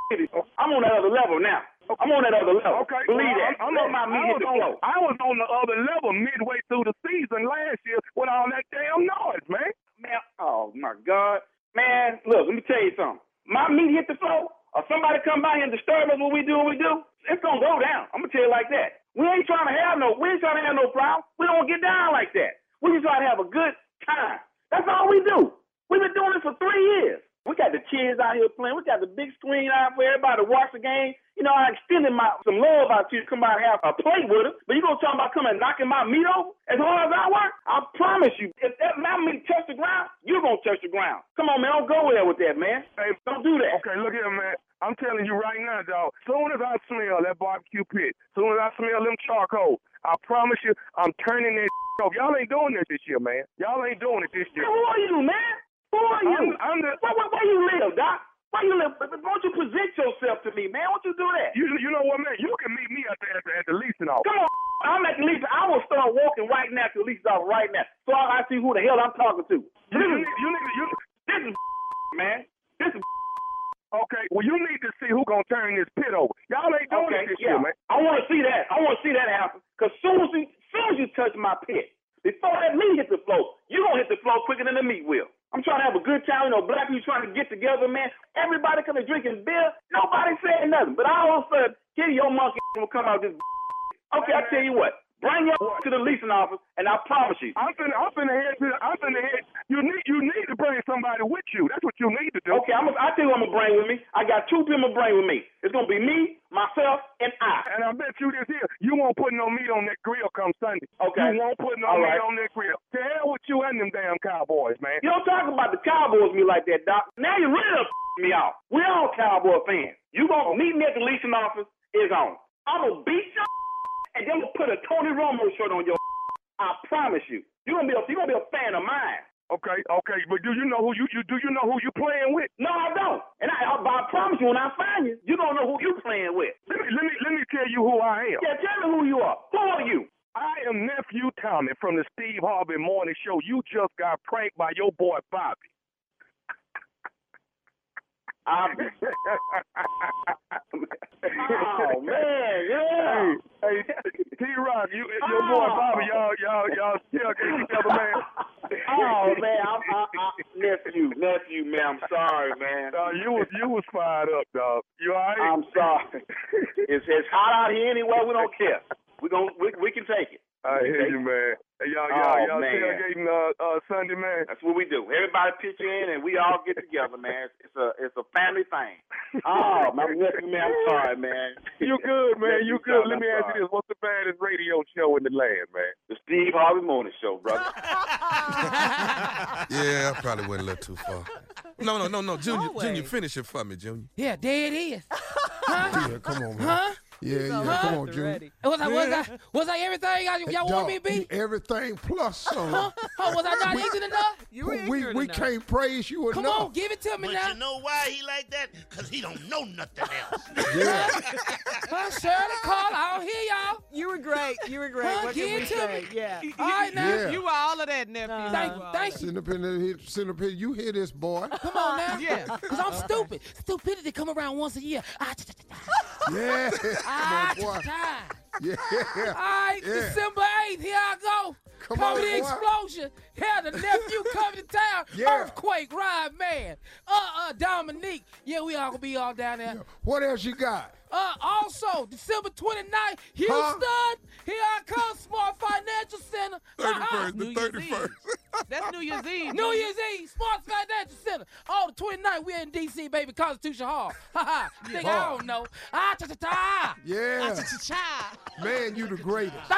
I'm on that other level now. I'm on that other level. Okay, Believe well, that. I'm, Let I'm, my I, meat hit was the on, floor. I was on the other level midway through the season last year with all that damn noise, man. Man, oh my God, man! Look, let me tell you something. My meat hit the floor, or somebody come by here and disturb us when we do what we do. It's gonna go down. I'm gonna tell you like that. We ain't trying to have no. We ain't trying to have no problem. We don't get down like that. We just try to have a good time. That's all we do. We've been doing this for three years. We got the kids out here playing. We got the big screen out for everybody to watch the game. You know, I extended my some love out to you to come out and have a plate with us. But you gonna talk about coming and knocking my meat over? As hard as I work, I promise you, if that my meat touch the ground, you're gonna touch the ground. Come on, man, don't go there with that, man. Hey, don't do that. Okay, look here, man. I'm telling you right now, dog. Soon as I smell that barbecue pit, soon as I smell them charcoal, I promise you, I'm turning that off. Y'all ain't doing this this year, man. Y'all ain't doing it this year. Who are you, man? Who are you? I'm, I'm the, where, where, where you live, Doc? Where you live? Why don't you present yourself to me, man? Why don't you do that? You, you know what, man? You can meet me at the, at the, at the leasing office. Come on, I'm at the leasing. I will start walking right now to the leasing office right now, so I, I see who the hell I'm talking to. You, This you, is, need, you, need, you, this is man. This is okay, well, you need to see who gonna turn this pit over. Y'all ain't doing okay. it this Yeah, year, man. I want to see that. I want to see that happen. Cause soon as you, soon as you touch my pit, before that meat hit the floor, you gonna hit the floor quicker than the meat will. I'm trying to have a good time. You know, black people trying to get together, man. Everybody coming drinking beer. Nobody saying nothing. But all of a sudden, here your monkey will come out this. Okay, I tell you what. Bring your to the leasing office, and I promise you. I'm finna, I'm finna head to, I'm finna head. You need, you need to bring somebody with you. That's what you need to do. Okay, I'm. A, I tell you what I'm gonna bring with me. I got two people to bring with me. It's gonna be me, myself, and I. And I bet you this here, you won't put no meat on that grill come Sunday. Okay. You won't put no All meat right. on that grill. To hell with you and them damn Cowboys, man. You don't talk about the Cowboys me like that, Doc. Now you really done me off. We all Cowboy fans. You gonna meet me at the leasing office? Is on. I'm gonna beat you. And then we'll put a Tony Romo shirt on your. I promise you. You're gonna be a, you're gonna be a fan of mine. Okay, okay, but do you know who you, you do you know who you playing with? No, I don't. And I, I, I promise you, when I find you, you gonna know who you playing with. Let me let me let me tell you who I am. Yeah, tell me who you are. Who are you? I am Nephew Tommy from the Steve Harvey Morning Show. You just got pranked by your boy Bobby. I'm... oh man, yeah. Hey, hey, T-Rock, you, your boy Bobby, y'all, y'all, y'all still get together, man. Oh man, I'm, I, I, nephew, nephew, man. I'm sorry, man. Uh, you was you was fired up, dog. You all right? I'm sorry. It's it's hot out here anyway. We don't care. We gon' we we can take it. I hear you, man. Hey, y'all, y'all, Oh, y'all man. tailgating uh, uh, Sunday, man. That's what we do. Everybody pitch in and we all get together, man. It's a it's a family thing. Oh, my nephew, man. I'm sorry, man. You good, man. You Nephew, good. sorry, Let me I'm ask sorry. you this: what's the baddest radio show in the land, man? The Steve Harvey Morning Show, brother. Yeah, I probably went a little too far. No, no, no, no, Junior, No Junior, way. finish it for me, Junior. Yeah, there it is. Yeah, come on, man. Huh? Yeah, yeah, Huh? come on, Junior. Was I, was I, was I everything y'all, y'all want me to be? Everything plus some. Huh? Huh? Was I not ignorant enough? You were we ignorant we enough. can't praise you Come enough. on, give it to me But now. you know why he like that? Because he don't know nothing else. Yeah. Huh? Shirley, Carl, I don't hear y'all. You were great. You were great. Huh? What Give can we it to say? me. Yeah. All right now. Yeah. You were all of that, nephew. Uh-huh. Thank, You were all thank of you. Sit up in the sit up here. You hear this, boy? Come on now. Yeah. Because I'm stupid. Stupidity come around once a year. Ah, ta, ta, ta, ta. Yeah. Ah, Come on, ta, boy. ta. Yeah. All right, Yeah. December eighth, here I go. Come Cover on, the boy. explosion. Here, the nephew coming to town. Yeah. Earthquake, Ride Man. Uh-uh, Dominique. Yeah, we all gonna be all down there. What else you got? Uh, also, December twenty-ninth, Houston. Huh? Here I come, Smart Financial Center. Uh-huh. thirty-first, the thirty-first. That's New Year's Eve. New Year's Eve, Smart Financial Center. Oh, the twenty-ninth, we're in D C, baby, Constitution Hall. Ha ha. Think I don't know. Ah, ta ta ta. Yeah. Cha-cha-cha. Man, you the greatest. Thank you.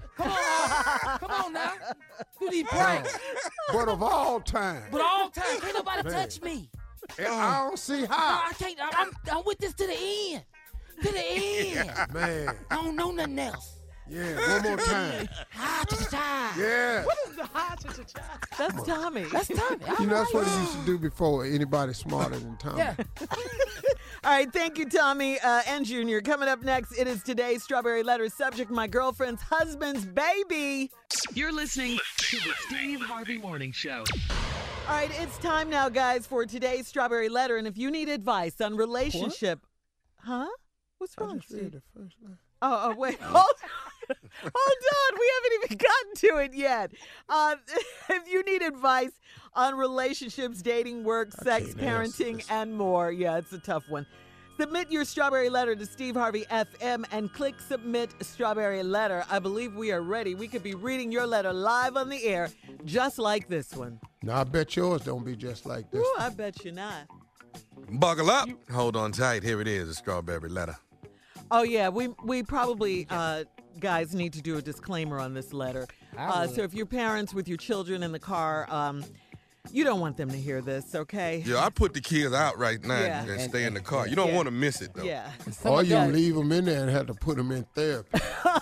Come on, come on now. Do these pranks. But of all time. But all time, can't nobody Man. touch me. I don't see No, how. I can't. I- I'm, I'm with this to the end. To the end. Man. I don't know nothing else. Yeah, one more time. Ha, cha, cha, cha. Yeah. What is the ha cha cha cha? That's Tommy. That's Tommy. You know, that's what he used to do before anybody smarter than Tommy. Yeah. All right, thank you, Tommy uh, and Junior. Coming up next, it is today's Strawberry Letter subject, my girlfriend's husband's baby. You're listening to the Steve Harvey Morning Show. All right, it's time now, guys, for today's Strawberry Letter. And if you need advice on relationship... Huh? What's I wrong, just read Steve? the first line. Oh, oh, wait. Hold, hold on. We haven't even gotten to it yet. Uh, if you need advice on relationships, dating, work, sex, can't answer parenting, this. and more. Yeah, it's a tough one. Submit your Strawberry Letter to Steve Harvey F M and click Submit Strawberry Letter. I believe we are ready. We could be reading your letter live on the air, just like this one. Now, I bet yours don't be just like this. Ooh, I bet you not. Buckle up. Hold on tight. Here it is, a strawberry letter. Oh, yeah, we we probably, uh, guys, need to do a disclaimer on this letter. Uh, so if you're parents with your children in the car, um, you don't want them to hear this, okay? Yeah, I put the kids out right now Yeah. and stay in the car. You don't Yeah. want to miss it, though. Yeah. Or you Yeah. leave them in there and have to put them in therapy.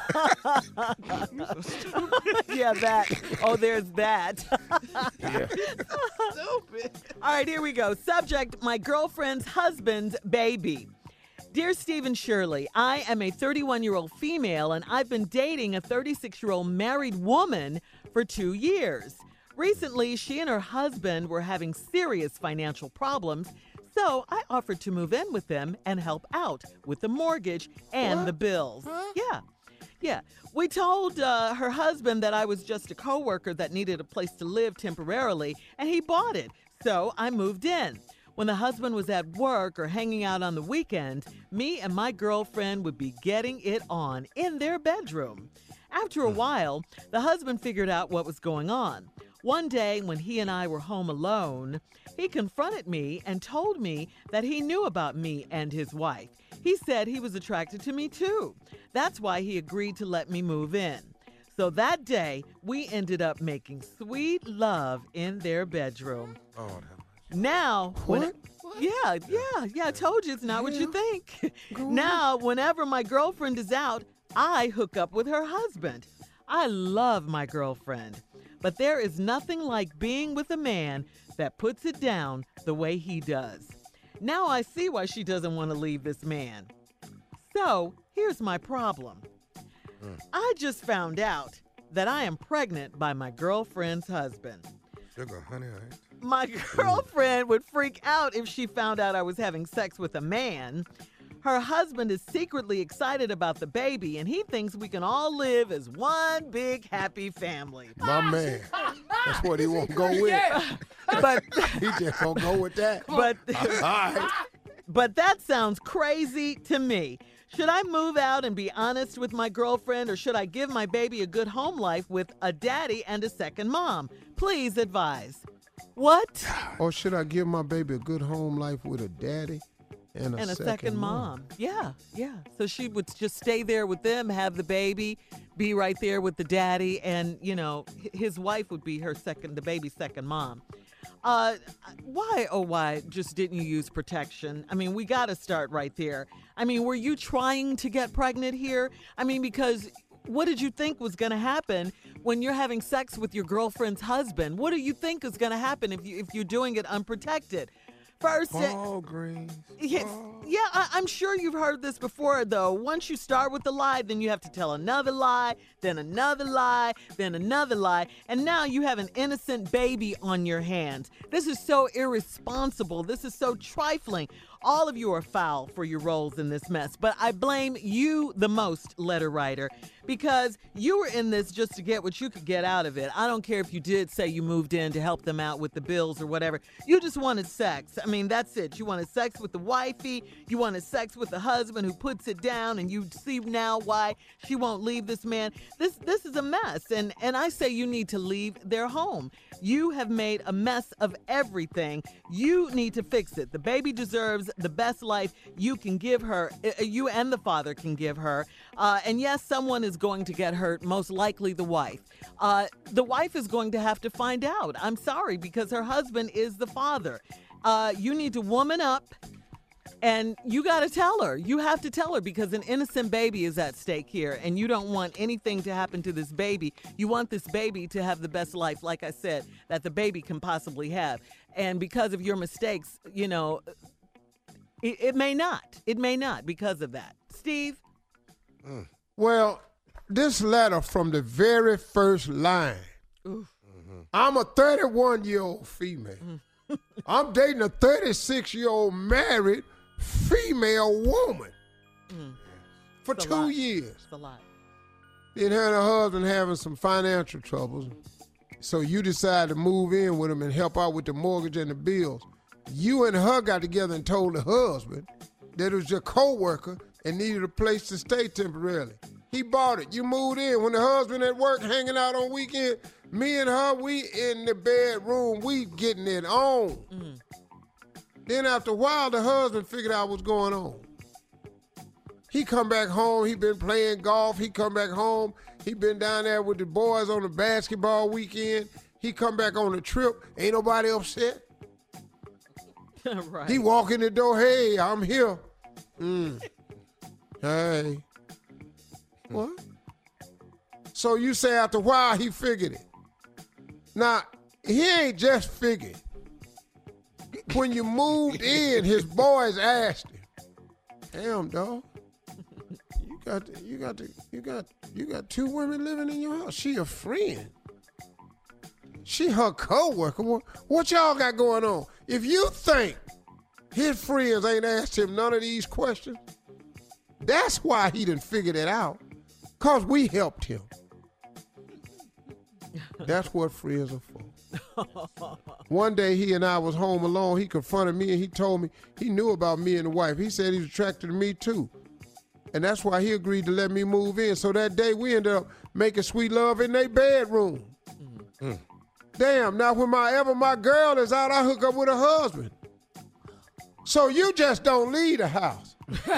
Yeah, that. Oh, there's that. Yeah. Stupid. All right, here we go. Subject, my girlfriend's husband's baby. Dear Stephen Shirley, I am a thirty-one-year-old female, and I've been dating a thirty-six-year-old married woman for two years. Recently, she and her husband were having serious financial problems, so I offered to move in with them and help out with the mortgage and the bills. Yeah. Yeah. We told uh, her husband that I was just a coworker that needed a place to live temporarily, and he bought it. So I moved in. When the husband was at work or hanging out on the weekend, me and my girlfriend would be getting it on in their bedroom. After a while, the husband figured out what was going on. One day, when he and I were home alone, he confronted me and told me that he knew about me and his wife. He said he was attracted to me too. That's why he agreed to let me move in. So that day, we ended up making sweet love in their bedroom. Oh, that Now, when, yeah, yeah, yeah, I told you it's not what you think. Now, whenever my girlfriend is out, I hook up with her husband. I love my girlfriend, but there is nothing like being with a man that puts it down the way he does. Now I see why she doesn't want to leave this man. So, here's my problem. I just found out that I am pregnant by my girlfriend's husband. Sugar, honey, I ain't. My girlfriend would freak out if she found out I was having sex with a man. Her husband is secretly excited about the baby, and he thinks we can all live as one big happy family. My man. That's what he won't go with. But He just gonna go with that. but All right. but that sounds crazy to me. Should I move out and be honest with my girlfriend, or should I give my baby a good home life with a daddy and a second mom? Please advise. What? Or should I give my baby a good home life with a daddy and a, and a second, second, mom. Yeah, yeah. So she would just stay there with them, have the baby, be right there with the daddy, and, you know, h- his wife would be her second, the baby's second mom. Uh, why, oh, why just didn't you use protection? I mean, we got to start right there. I mean, were you trying to get pregnant here? I mean, because what did you think was going to happen when you're having sex with your girlfriend's husband? What do you think is going to happen if you if you're doing it unprotected? First, uh, Paul Green. Yes, yeah, I, I'm sure you've heard this before, though. Once you start with the lie, then you have to tell another lie, then another lie, then another lie, and now you have an innocent baby on your hands. This is so irresponsible. This is so trifling. All of you are foul for your roles in this mess, but I blame you the most, letter writer, because you were in this just to get what you could get out of it. I don't care if you did say you moved in to help them out with the bills or whatever. You just wanted sex. I mean, that's it. You wanted sex with the wifey. You wanted sex with the husband who puts it down, and you see now why she won't leave this man. This this is a mess, and, and I say you need to leave their home. You have made a mess of everything. You need to fix it. The baby deserves is the best life you can give her, uh, you and the father can give her. Uh, and yes, someone is going to get hurt, most likely the wife. Uh, the wife is going to have to find out. I'm sorry, because her husband is the father. Uh, you need to woman up. And you got to tell her. You have to tell her, because an innocent baby is at stake here, and you don't want anything to happen to this baby. You want this baby to have the best life, like I said, that the baby can possibly have. And because of your mistakes, you know, it, it may not. It may not because of that. Steve? Mm. Well, this letter from the very first line. Oof. Mm-hmm. I'm a thirty-one-year-old female. Mm. I'm dating a thirty-six-year-old married female woman mm. for it's two years. It's a lot. Then her and her husband having some financial troubles. So you decide to move in with him and help out with the mortgage and the bills. You and her got together and told the husband that it was your co-worker and needed a place to stay temporarily. He bought it. You moved in. When the husband at work hanging out on weekend, me and her, we in the bedroom, we getting it on. Mm. Then after a while, the husband figured out what's going on. He come back home. He been playing golf. He come back home. He been down there with the boys on the basketball weekend. He come back on the trip. Ain't nobody upset. Right. He walk in the door. Hey, I'm here. Mm. Hey. What? So you say after a while he figured it. Now, he ain't just figured. When you moved in, his boys asked him, "Damn, dog, you got, the, you got, the, you got, you got two women living in your house. She a friend. She her co-worker. What, what y'all got going on? If you think his friends ain't asked him none of these questions, that's why he done figured it out. Cause we helped him. That's what friends are for." One day he and I was home alone. He confronted me and he told me he knew about me and the wife. He said he was attracted to me too. And that's why he agreed to let me move in. So that day we ended up making sweet love in their bedroom. Mm-hmm. Mm. Damn, now when my ever my girl is out, I hook up with her husband. So you just don't leave the house.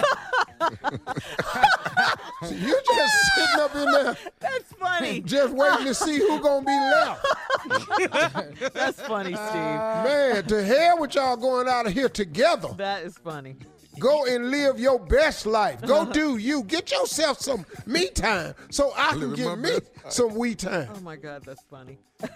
So you just sitting up in there. That's funny. Just waiting to see who gonna be left. That's funny, Steve. Man, to hell with y'all going out of here together. That is funny. Go and live your best life. Go do you. Get yourself some me time so I can get me some we time. Oh my God, that's funny.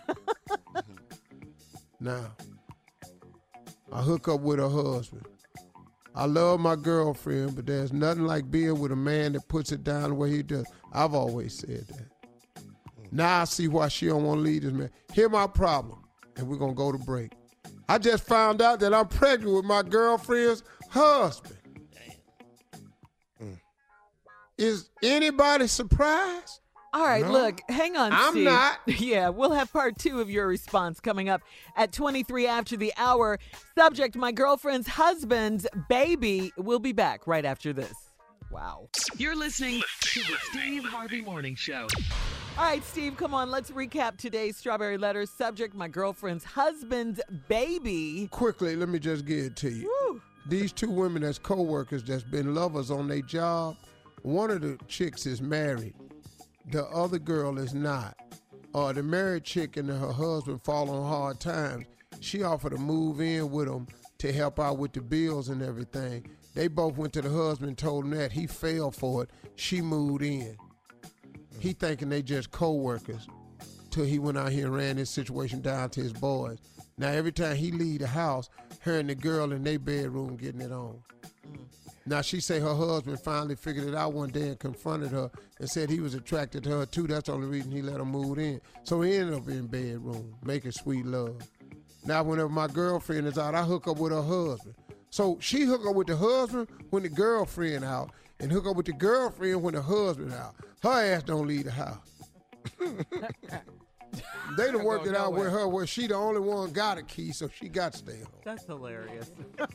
Now, I hook up with her husband. I love my girlfriend, but there's nothing like being with a man that puts it down the way he does. I've always said that. Now I see why she don't want to leave this man. Here's my problem, and we're going to go to break. I just found out that I'm pregnant with my girlfriend's husband. Mm. Is anybody surprised? All right, No. look, hang on, I'm Steve. not. Yeah, we'll have part two of your response coming up at twenty-three after the hour. Subject, my girlfriend's husband's baby. We'll be back right after this. Wow. You're listening to the Steve Harvey Morning Show. All right, Steve, come on. Let's recap today's Strawberry Letters. Subject, my girlfriend's husband's baby. Quickly, let me just give it to you. Woo. These two women that's co-workers that's been lovers on their job, one of the chicks is married. The other girl is not. Uh, the married chick and her husband fall on hard times. She offered to move in with them to help out with the bills and everything. They both went to the husband and told him that. He fell for it. She moved in. He thinking they just co-workers till he went out here and ran this situation down to his boys. Now, every time he leave the house, her and the girl in their bedroom getting it on. Mm. Now, she say her husband finally figured it out one day and confronted her and said he was attracted to her, too. That's the only reason he let her move in. So he ended up in bedroom, making sweet love. Now, whenever my girlfriend is out, I hook up with her husband. So she hook up with the husband when the girlfriend out and hook up with the girlfriend when the husband out. Her ass don't leave the house. They done worked it out with her where she the only one got a key, so she got to stay home. That's hilarious.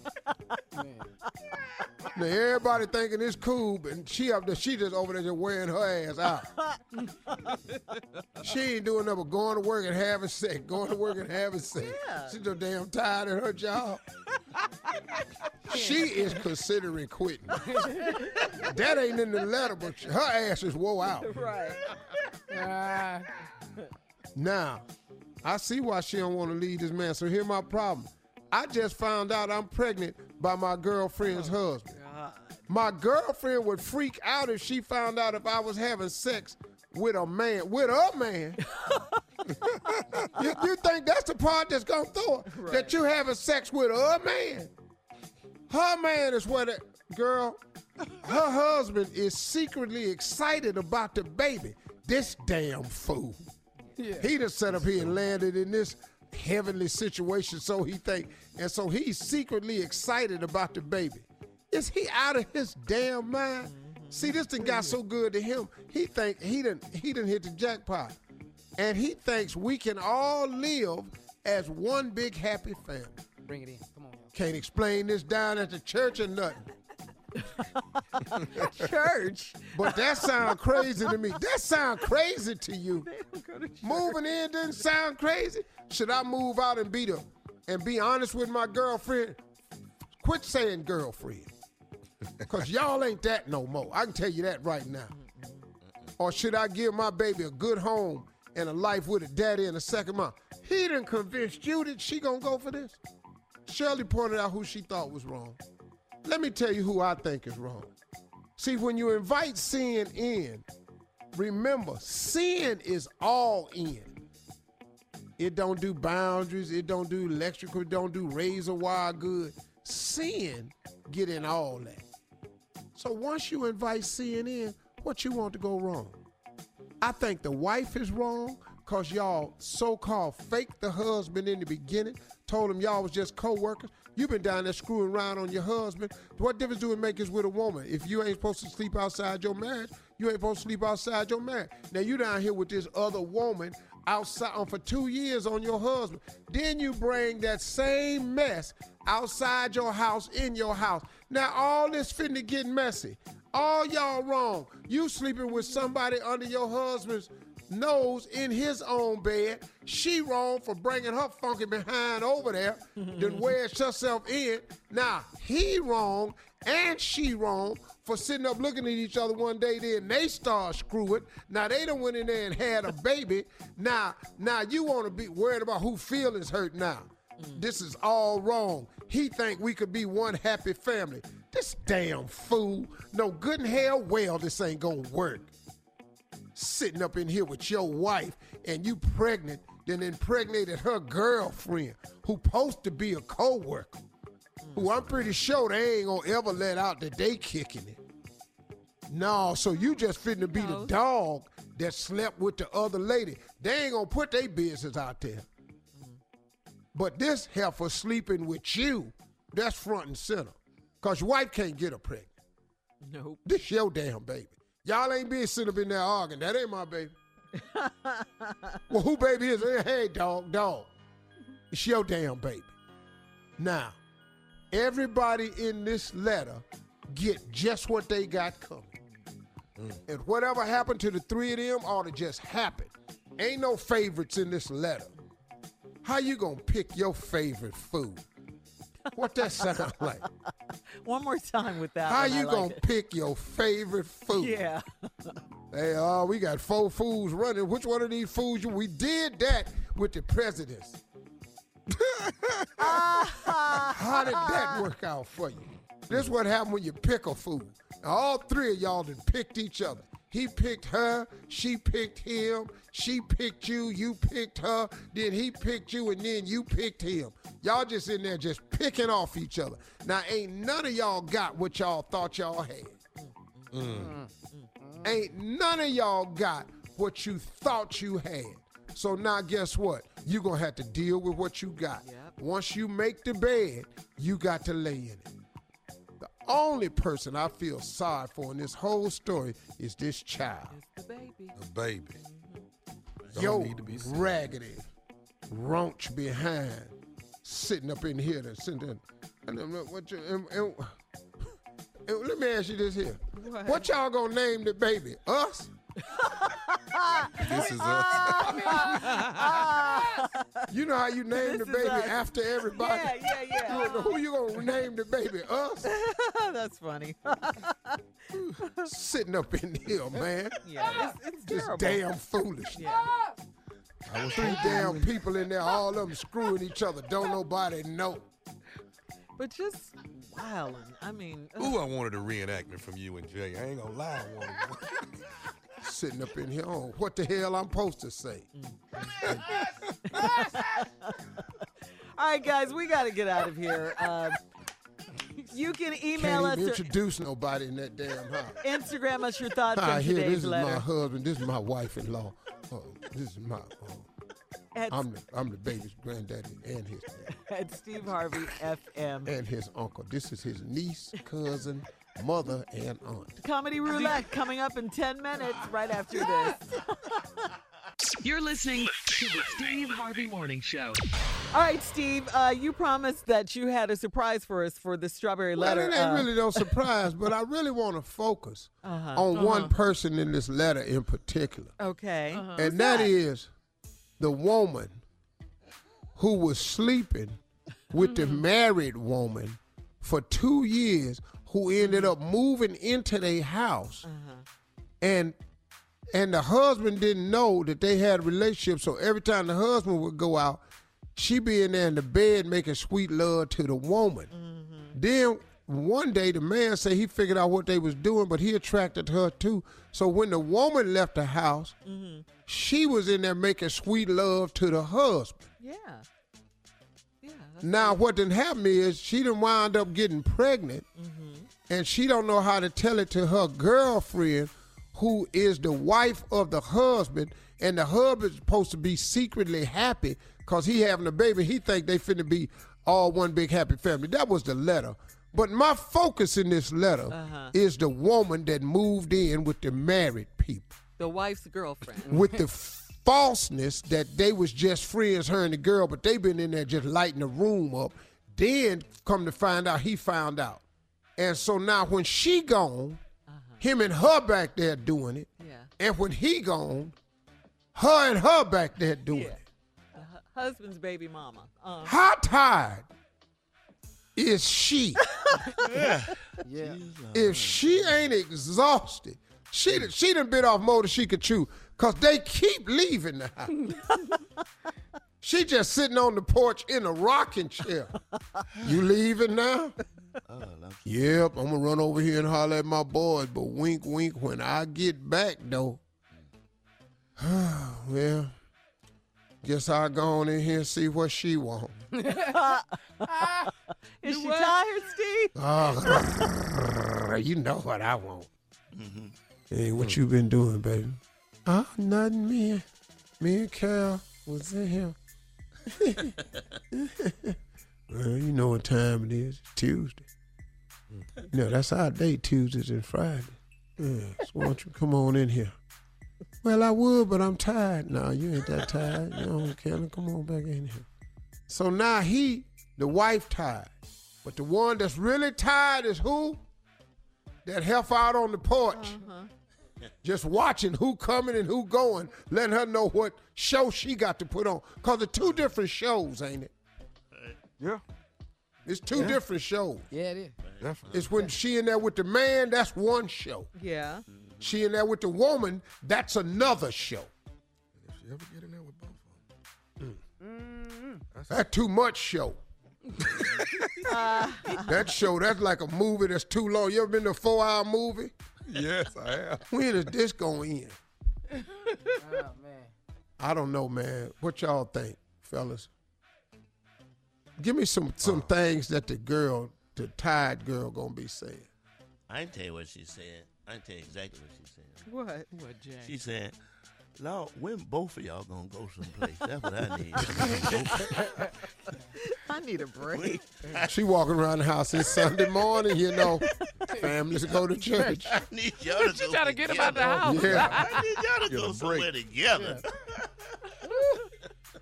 Now everybody thinking it's cool, but she up there, she just over there just wearing her ass out. She ain't doing nothing but going to work and having sex, going to work and having sex. Yeah. She's so damn tired of her job. She is considering quitting. That ain't in the letter, but her ass is wore out. Right. Uh, now, I see why she don't want to leave this man. So here's my problem. I just found out I'm pregnant by my girlfriend's husband. My girlfriend would freak out if she found out if I was having sex with a man, with a man. you, you think that's the part that's gonna throw her? Right. That you having sex with a man? Her man is what it, girl, her husband is secretly excited about the baby. This damn fool. Yeah. He done set up here and landed in this heavenly situation, so he think, and so he's secretly excited about the baby. Is he out of his damn mind? Mm-hmm. See, this thing got so good to him, he think he done, he done hit the jackpot. And he thinks we can all live as one big happy family. Bring it in. Come on. Can't explain this down at the church or nothing. Church? But that sound crazy to me. That sound crazy to you. Moving in didn't sound crazy. Should I move out and be the, and be honest with my girlfriend? Quit saying girlfriend. Because y'all ain't that no more. I can tell you that right now. Or should I give my baby a good home and a life with a daddy and a second mom? He done convinced you that she gonna go for this. Shirley pointed out who she thought was wrong. Let me tell you who I think is wrong. See, when you invite sin in, remember, sin is all in. It don't do boundaries, it don't do electrical, it don't do razor wire good. Sin get in all that. So once you invite sin in, what you want to go wrong? I think the wife is wrong because y'all so-called faked the husband in the beginning, told him y'all was just co-workers. You've been down there screwing around on your husband. What difference do it make us with a woman? If you ain't supposed to sleep outside your marriage, you ain't supposed to sleep outside your marriage. Now you down here with this other woman outside on for two years on your husband. Then you bring that same mess outside your house, in your house. Now all this finna get messy. All y'all wrong. You sleeping with somebody under your husband's nose in his own bed. She wrong for bringing her funky behind over there, then wedged herself in. Now he wrong and she wrong for sitting up looking at each other one day, then they start screwing. Now they done went in there and had a baby. Now, now you want to be worried about who feelings hurt now. Mm. This is all wrong. He think we could be one happy family. This damn fool. No good and hell well this ain't gonna work. Sitting up in here with your wife and you pregnant, then impregnated her girlfriend who supposed to be a co-worker, mm. who I'm pretty sure they ain't gonna ever let out that they kicking it. No, so you just fitting to be the dog that slept with the other lady. They ain't gonna put their business out there. Mm. But this heifer sleeping with you, that's front and center. Because your wife can't get her pregnant. Nope. This your damn baby. Y'all ain't being sitting up in there arguing. That ain't my baby. Well, who baby is it? Hey, dog, dog. It's your damn baby. Now, everybody in this letter get just what they got coming. Mm. And whatever happened to the three of them ought to just happen. Ain't no favorites in this letter. How you gonna pick your favorite food? What that sound like? One more time with that. How one. you like gonna it. pick your favorite food? Yeah. Hey, uh, we got four foods running. Which one of these foods? You, we did that with the presidents. How did that work out for you? This is what happened when you pick a food. Now, all three of y'all done picked each other. He picked her, she picked him, she picked you, you picked her, then he picked you, and then you picked him. Y'all just in there just picking off each other. Now, ain't none of y'all got what y'all thought y'all had. Mm. Ain't none of y'all got what you thought you had. So now guess what? You're going to have to deal with what you got. Yep. Once you make the bed, you got to lay in it. The only person I feel sorry for in this whole story is this child. It's the baby. The baby. Yo, raggedy, raunch behind, sitting up in here, and sitting there. And, and, what you, and, and, and let me ask you this here. What? What y'all gonna name the baby? Us? This is us. You know how you name This the is baby us. after everybody? Yeah, yeah, yeah. You know, who you gonna name the baby? Us? That's funny. Sitting up in here, man. Yeah, it's, it's Just terrible. damn foolish. Yeah. I was three damn people in there, all of them screwing each other. Don't nobody know. But just wilding. I mean, ugh. Ooh, I wanted a reenactment from you and Jay. I ain't gonna lie, I wanted one. Sitting up in here, oh, what the hell I'm supposed to say? All right, guys, we got to get out of here. Uh, you can email Can't even us or introduce nobody in that damn house. Instagram us your thoughts Ah, on here, today's this is letter. my husband. This is my wife-in-law. Oh, this is my. Oh. At, I'm the I'm the baby's granddaddy and his at Steve Harvey F M. and his uncle. This is his niece, cousin, mother, and aunt. Comedy Roulette coming up in ten minutes right after this. You're listening to the Steve Harvey Morning Show. All right, Steve, uh, you promised that you had a surprise for us for the strawberry Well, letter. it ain't uh, really no surprise, but I really want to focus Uh-huh. on Uh-huh. one person in this letter in particular. Okay. Uh-huh. And that is the woman who was sleeping with the married woman for two years who ended up moving into their house. And and the husband didn't know that they had a relationship, so every time the husband would go out, she be in there in the bed making sweet love to the woman. Then one day the man said he figured out what they was doing, but he attracted her too. So when the woman left the house, she was in there making sweet love to the husband. Yeah. Now what didn't happen is she done wound up getting pregnant, and she don't know how to tell it to her girlfriend, who is the wife of the husband, and the husband's supposed to be secretly happy because he having a baby. He think they finna be all one big happy family. That was the letter. But my focus in this letter Uh-huh. is the woman that moved in with the married people, The wife's girlfriend. with the falseness that they was just friends, her and the girl, but they been in there just lighting the room up. Then come to find out, he found out. And so now when she gone, him and her back there doing it. Yeah. And when he gone, her and her back there doing it. The hu- husband's baby mama. Uh, How tired is she? yeah. If she ain't exhausted, she done, she done bit off more than she could chew, because they keep leaving the house. She just sitting on the porch in a rocking chair. You leaving now? Yep, I'm going to run over here and holler at my boys, but wink, wink, when I get back, though. Well, guess I'll go on in here and see what she want. Is she tired, Steve? Oh, you know what I want. Hey, what you been doing, baby? Oh, nothing, me. Me and Cal was in here. Well, you know what time it is. Tuesday. You know, that's our day, Tuesdays and Fridays. Yeah, so why don't you come on in here? Well, I would, but I'm tired. No, you ain't that tired. You know, Kelly, come on back in here. So now he, the wife, tired. But the one that's really tired is who? That heifer out on the porch. Just watching who coming and who going, letting her know what show she got to put on. Because it's two different shows, ain't it? Yeah. It's two Yeah. different shows. Yeah, it is. Definitely. It's when she in there with the man, that's one show. Yeah. She in there with the woman, that's another show. If she ever get in there with both of them. That's too much show. Uh, That show, that's like a movie that's too long. You ever been to a four-hour movie? Yes, I have. When is this going in? Oh, man. I don't know, man. What y'all think, fellas? Give me some some things that the girl, the tired girl, gonna be saying. I can tell you what she said. I can tell you exactly what she said. What? What, Jay? She said, Lord, when both of y'all gonna go someplace? That's what I need. I need a break. She walking around the house. It's Sunday morning, you know. Families go to church. I need y'all to She go trying to get him out the together. house. Yeah. I need y'all to Get go a somewhere break. together.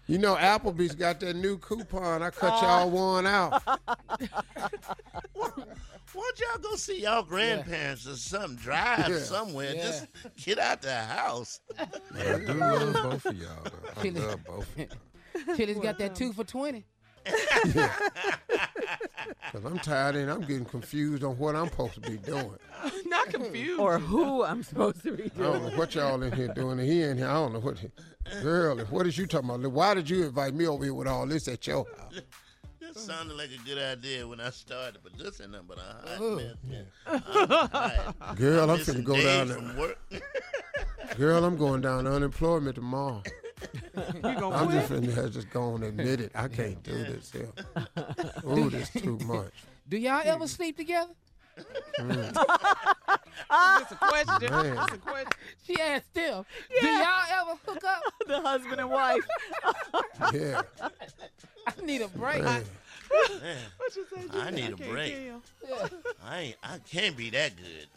You know, Applebee's got that new coupon. I cut y'all one out. Why don't y'all go see y'all grandparents or something? Drive Yeah. somewhere. Yeah. Just get out the house. Yeah, I do love both of y'all, though. I love both of y'all. Chili's got that two for twenty. Because I'm tired and I'm getting confused on what I'm supposed to be doing. Not confused. Or who I'm supposed to be I don't know doing. what y'all in here doing. And he in here, I don't know what. Girl, what is you talking about? Why did you invite me over here with all this at your house? That sounded like a good idea when I started, but this ain't nothing but a hot Oh, mess. I'm tired. Girl, I'm missing finna go days down from there. work. Girl, I'm going down to unemployment tomorrow. gonna I'm quit? just finna have just going to admit it. I can't do this here. Ooh, this too much. Do y'all ever sleep together? Mm. It's a question. Man. It's a question. She asked them. Do y'all ever hook up? The husband and wife. Yeah. I need a break. Man. Man, What you say, I Jimmy? need a can't break. hear you. I ain't. I can't be that good.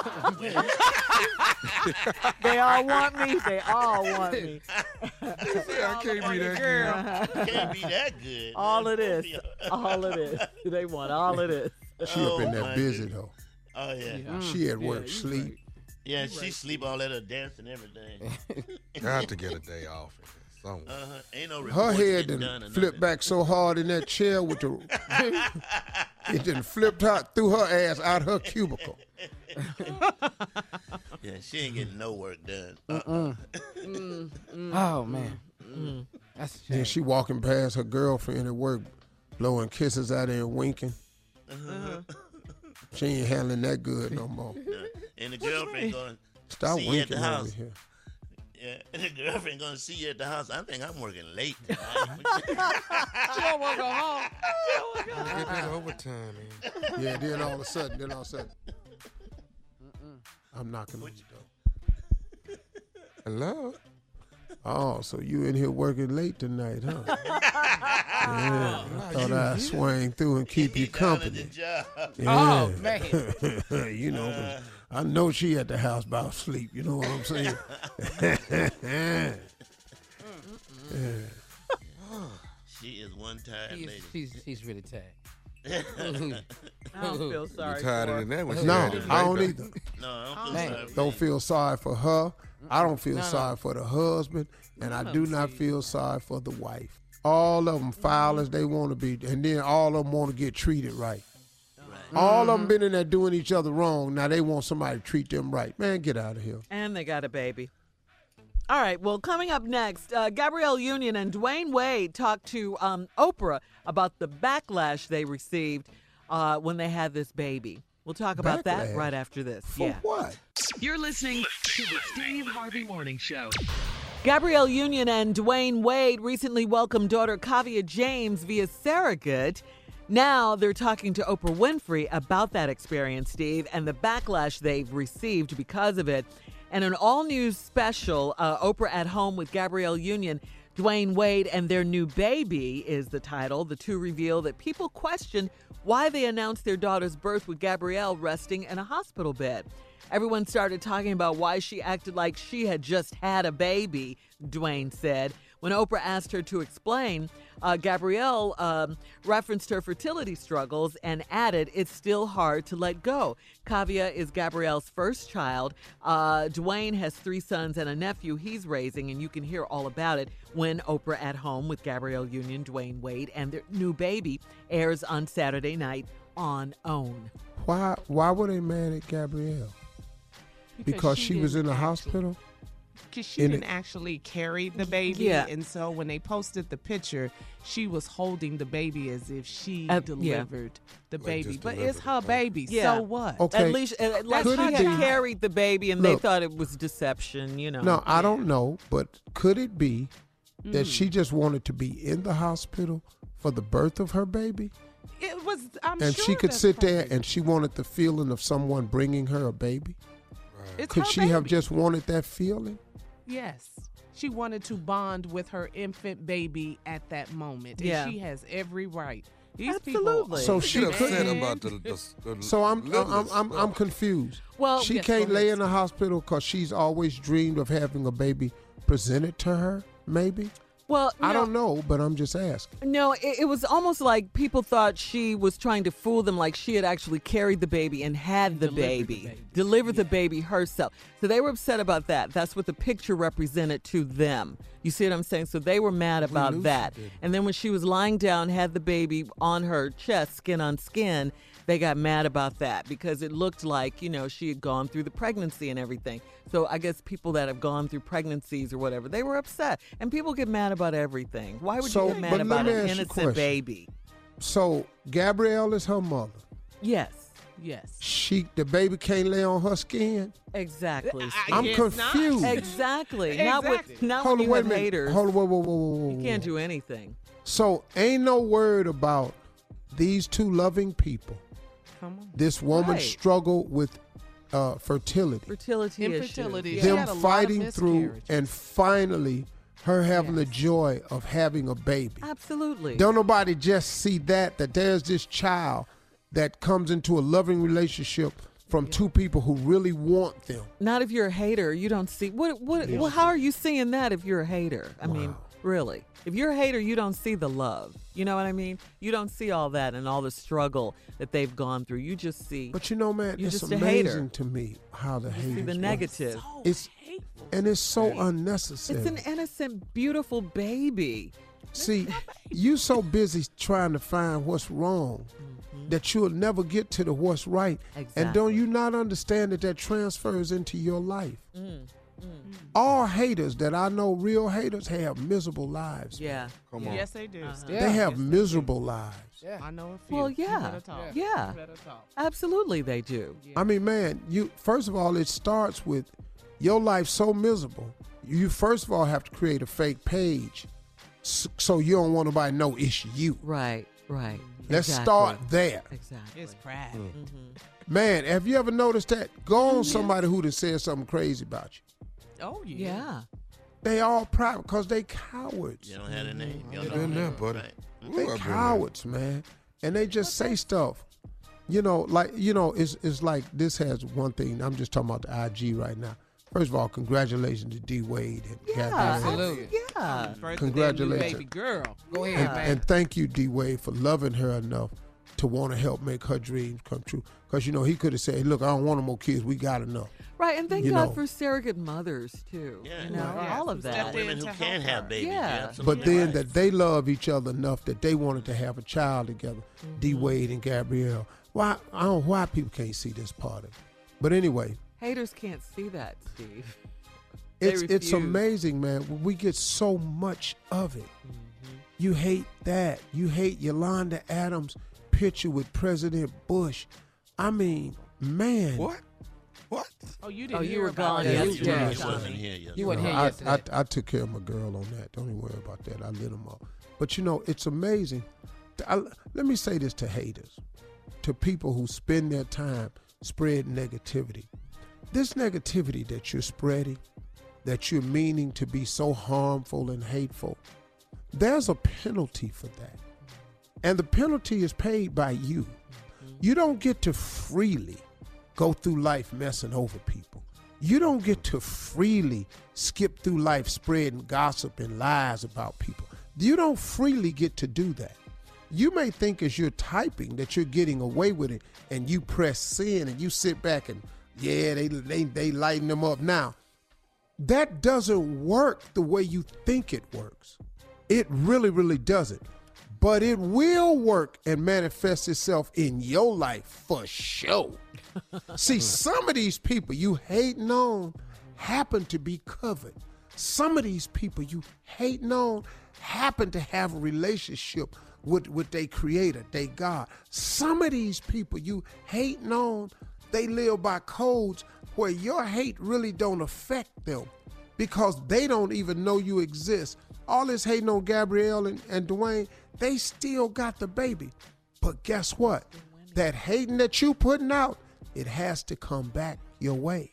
They all want me. They all want me. Yeah, I can't be that Girl. I can't be that good. All of this. All of this. They want all of this. She up in Oh, there my busy, goodness. though. Oh yeah. She at work, sleep. Yeah, she sleep all that her dance and everything. Got to get a day off in there somewhere. Uh-huh. Ain't no Her reports head getting done done or flipped back so hard in that chair with the it done flipped out threw her ass out her cubicle. Yeah, she ain't getting no work done. Uh-uh. Oh man. That's a Then shame. she walking past her girlfriend at work, blowing kisses at her and winking. Uh-huh. She ain't handling that good no more. And the girlfriend going Stop see you at winking the over house. here. Yeah, and the girlfriend gonna see you at the house. I think I'm working late She don't want to go home. Get that overtime in. Yeah, then all of a sudden, then all of a sudden, I'm knocking on the door. Hello? Oh, so you in here working late tonight, huh? Yeah, I thought I'd swing through and keep you down at the company. job. Oh, man. You know, 'cause I know she at the house about sleep. You know what I'm saying? Yeah. She is one tired She's, lady. she's, she's really tired. I don't feel sorry You tired for her. than that when she No, had it I don't right either. No, I don't feel Man. sorry for Don't you. feel sorry for her. I don't feel No, no. sorry for the husband, and I None do of not them feel sorry for the wife. All of them foul as they want to be, and then all of them want to get treated right. All of them been in there doing each other wrong. Now they want somebody to treat them right. Man, get out of here. And they got a baby. All right, well, coming up next, uh, Gabrielle Union and Dwayne Wade talked to um, Oprah about the backlash they received uh, when they had this baby. We'll talk about that Backlash? right after this. For yeah. what? You're listening to the Steve Harvey Morning Show. Gabrielle Union and Dwayne Wade recently welcomed daughter Kavia James via surrogate. Now they're talking to Oprah Winfrey about that experience, Steve, and the backlash they've received because of it. And an all-new special, uh, Oprah at Home with Gabrielle Union, Dwayne Wade, and their new baby is the title. The two reveal that people question why they announced their daughter's birth with Gabrielle resting in a hospital bed. Everyone started talking about why she acted like she had just had a baby, Dwayne said. When Oprah asked her to explain, uh, Gabrielle um, referenced her fertility struggles and added, it's still hard to let go. Kavia is Gabrielle's first child. Uh, Dwayne has three sons and a nephew he's raising, and you can hear all about it when Oprah at Home with Gabrielle Union, Dwayne Wade, and their new baby airs on Saturday night on OWN. Why? Why were they mad at Gabrielle? Because, she, was in the hospital. Because she In didn't it- actually carry the baby. Yeah. And so when they posted the picture, she was holding the baby as if she Uh, yeah. delivered the Like baby. just But delivered it's it, her huh? baby. Yeah. So what? Okay. At least, uh, like Could she it had be- carried the baby, and they Look. thought it was deception, you know. No, I don't know, but could it be that Mm. she just wanted to be in the hospital for the birth of her baby? It was, I'm and sure she could that's sit there probably- and she wanted the feeling of someone bringing her a baby? It's Could her she have baby. just wanted that feeling? Yes. She wanted to bond with her infant baby at that moment. And Yeah. she has every right. These Absolutely. people So are she Get upset couldn't- about the, the, the So I'm I'm littlest I'm, I'm, I'm stuff. confused. Well, she yes, can't go lay ahead, in the hospital because she's always dreamed of having a baby presented to her. Maybe Well, I no. don't know, but I'm just asking. No, it, it was almost like people thought she was trying to fool them, like she had actually carried the baby and had the baby, the baby. delivered the baby herself. So they were upset about that. That's what the picture represented to them. You see what I'm saying? So they were mad about that. And then when she was lying down, had the baby on her chest, skin on skin, they got mad about that because it looked like, you know, she had gone through the pregnancy and everything. So I guess people that have gone through pregnancies or whatever, they were upset. And people get mad about everything. Why would So, you get mad but about let me an ask you a innocent question. baby? So Gabrielle is her mother. Yes. Yes. She, the baby can't lay on her skin. Exactly. I'm guess confused. not. Exactly. Not with Exactly. not Hold when on, you wait a have minute. haters. Hold on, whoa, whoa, whoa, whoa, whoa. You can't do anything. So ain't no word about these two loving people. Come on. This woman Right. struggled with uh, fertility. Fertility Infertility. issues. She Them had a lot of fighting through miscarriages. and finally her having the Yes. joy of having a baby. Absolutely. Don't nobody just see that, that there's this child that comes into a loving relationship from two people who really want them. Not if you're a hater. You don't see what what well, how are you seeing that if you're a hater? I mean, really. If you're a hater, you don't see the love. You know what I mean? You don't see all that and all the struggle that they've gone through. You just see But you know, man, You're it's just a amazing hater. to me how the you haters see the work. negative. It's and it's so unnecessary. It's an innocent, beautiful baby. See, you so busy trying to find what's wrong that you'll never get to the what's right. And don't you not understand that that transfers into your life? Mm. All haters that I know, real haters, have miserable lives. Yeah. Come on. Yes, they do. Uh-huh. They have miserable lives. Yeah. I know a few. Well, You yeah. better talk. Yeah. You better talk. Absolutely they do. I mean, man, you first of all, it starts with your life so miserable. You first of all have to create a fake page so, so you don't want nobody to know it's you. Right, right. Let's Exactly. start there. Exactly. It's pride. Mm-hmm. Man, have you ever noticed that? Go on somebody who done said something crazy about you. Oh, yeah. Yeah. They all private because they cowards. You don't have a name. You don't Been know there, their name. buddy. Right. Ooh, They I've been there. cowards, man. And they just say stuff. You know, like, you know, it's it's like this has one thing. I'm just talking about the I G right now. First of all, congratulations to D Wade and Yeah. Gabrielle. Absolutely. Yeah. First, the damn Congratulations. new baby girl. Go ahead, And, man. and thank you, D Wade, for loving her enough to want to help make her dreams come true. Because, you know, he could have said, look, I don't want no more kids. We got enough. Right, and thank You God know. for surrogate mothers too. Yeah. You know, Right. all of Step that. Women who can have babies. Yeah. You're But absolutely then right. that they love each other enough that they wanted to have a child together, D Wade and Gabrielle. Why I don't know why people can't see this part of it. But anyway, Haters can't see that, Steve. They it's it's refuse. amazing, man. We get so much of it. You hate that. You hate Yolanda Adams' picture with President Bush. I mean, man. What? What? Oh, you didn't Oh, you hear were about gone it. Yeah, Yeah, you yeah. really wasn't here yet. You weren't No, here I, yesterday. I, I took care of my girl on that. Don't even worry about that. I lit them up. But you know, it's amazing. I, let me say this to haters, to people who spend their time spreading negativity. This negativity that you're spreading, that you're meaning to be so harmful and hateful, there's a penalty for that. And the penalty is paid by you. You don't get to freely go through life messing over people. You don't get to freely skip through life spreading gossip and lies about people. You don't freely get to do that. You may think as you're typing that you're getting away with it and you press send and you sit back and, yeah, they, they, they lighten them up. Now, that doesn't work the way you think it works. It really, really doesn't. But it will work and manifest itself in your life for sure. See, some of these people you hating on happen to be covered. Some of these people you hating on happen to have a relationship with, with their creator, their God. Some of these people you hating on, they live by codes where your hate really don't affect them because they don't even know you exist. All this hating on Gabrielle and, and Dwayne, they still got the baby. But guess what? That hating that you putting out, it has to come back your way.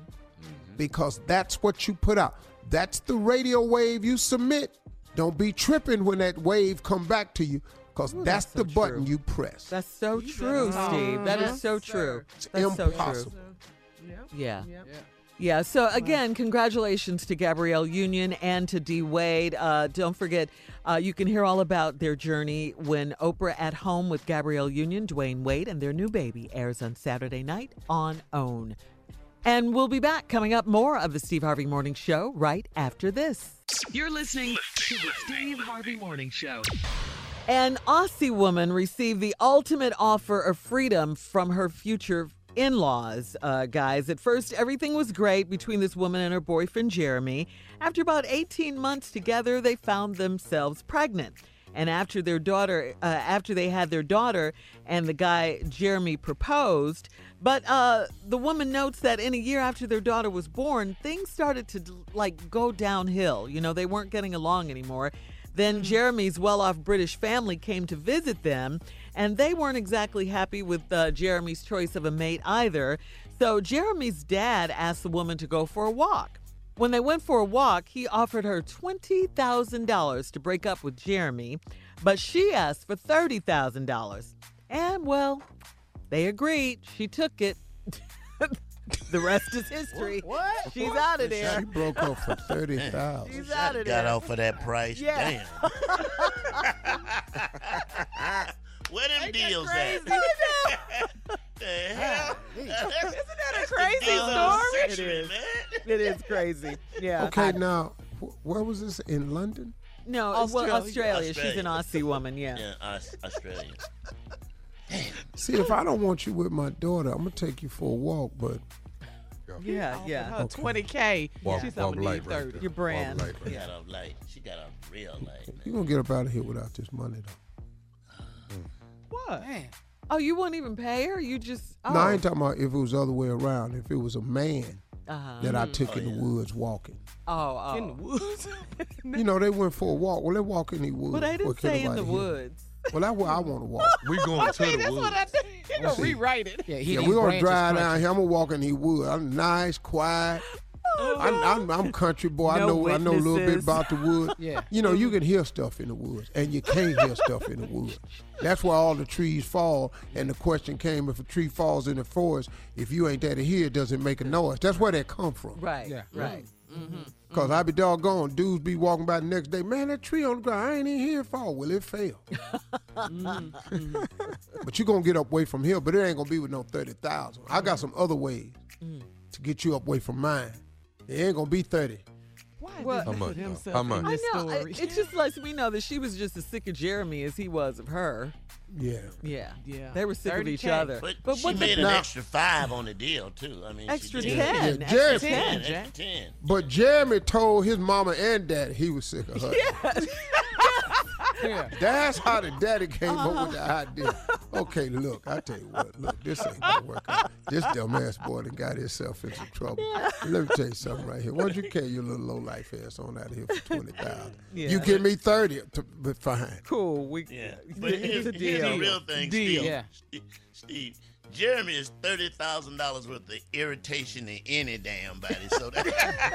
Because that's what you put out. That's the radio wave you submit. Don't be tripping when that wave come back to you, because Ooh, that's, that's the so button true. you press. That's so true, Steve. That is so true. It's That's impossible. So true. Yeah. Yeah. Yeah, so again, congratulations to Gabrielle Union and to D. Wade. Uh, don't forget, uh, you can hear all about their journey when Oprah at Home with Gabrielle Union, Dwayne Wade, and their new baby airs on Saturday night on OWN. And we'll be back coming up more of the Steve Harvey Morning Show right after this. You're listening to the Steve Harvey Morning Show. An Aussie woman received the ultimate offer of freedom from her future in-laws, uh, guys. At first, everything was great between this woman and her boyfriend, Jeremy. After about eighteen months together, they found themselves pregnant. And after their daughter, uh, after they had their daughter and the guy, Jeremy, proposed. But uh, the woman notes that in a year after their daughter was born, things started to like go downhill. You know, they weren't getting along anymore. Then Jeremy's well-off British family came to visit them, and they weren't exactly happy with uh, Jeremy's choice of a mate either. So Jeremy's dad asked the woman to go for a walk. When they went for a walk, he offered her twenty thousand dollars to break up with Jeremy, but she asked for thirty thousand dollars. And, well, they agreed. She took it. The rest is history. What? She's out of there. She broke up for thirty thousand dollars. She's out of Got there. off for that price. Yeah. Damn. Where them deals at? I know. The hell? Isn't that a crazy deal of the story? It century, is. man. It is crazy. Yeah. Okay, I- now, wh- where was this? In London? No, Australia. well, Australia. She's an Australia. Aussie woman, yeah. Yeah, Aus- Australia. See, if I don't want you with my daughter, I'm going to take you for a walk, but... Yeah, yeah. Her twenty K. Walk- She's walk gonna light need right thirty. there. Your brand. Walk light right She got off light. She got off real light. You're going to get up out of here without this money, though. What? Man. Oh, you wouldn't even pay her? You just. Oh. No, I ain't talking about if it was the other way around. If it was a man Uh-huh. that I took Oh, in yeah. the woods walking. Oh, oh. In the woods. You know, they went for a walk. Well, they walk in the woods. But they didn't What can say in the nobody hear? woods. Well, that's where I want to walk. We going to the That's woods. what I think. You're going to rewrite it. Yeah, Yeah, we're going to drive down here. I'm going to walk in the woods. I'm nice, quiet. I'm, I'm, I'm country boy. I No know I know a little bit witnesses. about the woods. Yeah. You know, you can hear stuff in the woods, and you can't hear stuff in the woods. That's why all the trees fall. And the question came: if a tree falls in the forest, if you ain't there to hear, it doesn't make a noise. That's where they come from. Right. Yeah. Right. Cause I be doggone, dudes be walking by the next day. Man, that tree on the ground, I ain't even hear it fall. Well, it fell. But you gonna get up away from here, but it ain't gonna be with no thirty thousand. I got some other ways to get you up away from mine. It ain't gonna be thirty. Why Well- did How he much, put though? himself How in much? I this know. story? It just lets me know that she was just as sick of Jeremy as he was of her. Yeah. Yeah. Yeah. They were sick of each thirty K. other. But, But she what the- made an Now- extra five on the deal, too. I mean, Extra she did. ten. Yeah, extra Jerry- Ten, ten. Jack. extra ten. But Jeremy told his mama and daddy he was sick of her. Yeah. That's how the daddy came up with the idea. Okay, look, I tell you what, look, this ain't gonna work out. This dumbass boy done got himself into trouble. Let me tell you something right here. Why don't you carry your little low life ass on out of here for twenty thousand? Yeah. You give me thirty, to, but fine. Cool. We, Yeah. But it's here's, a here's deal. the real thing, Deal. Steve. Yeah. Steve, Steve, Jeremy is thirty thousand dollars worth of irritation in any damn body. So that,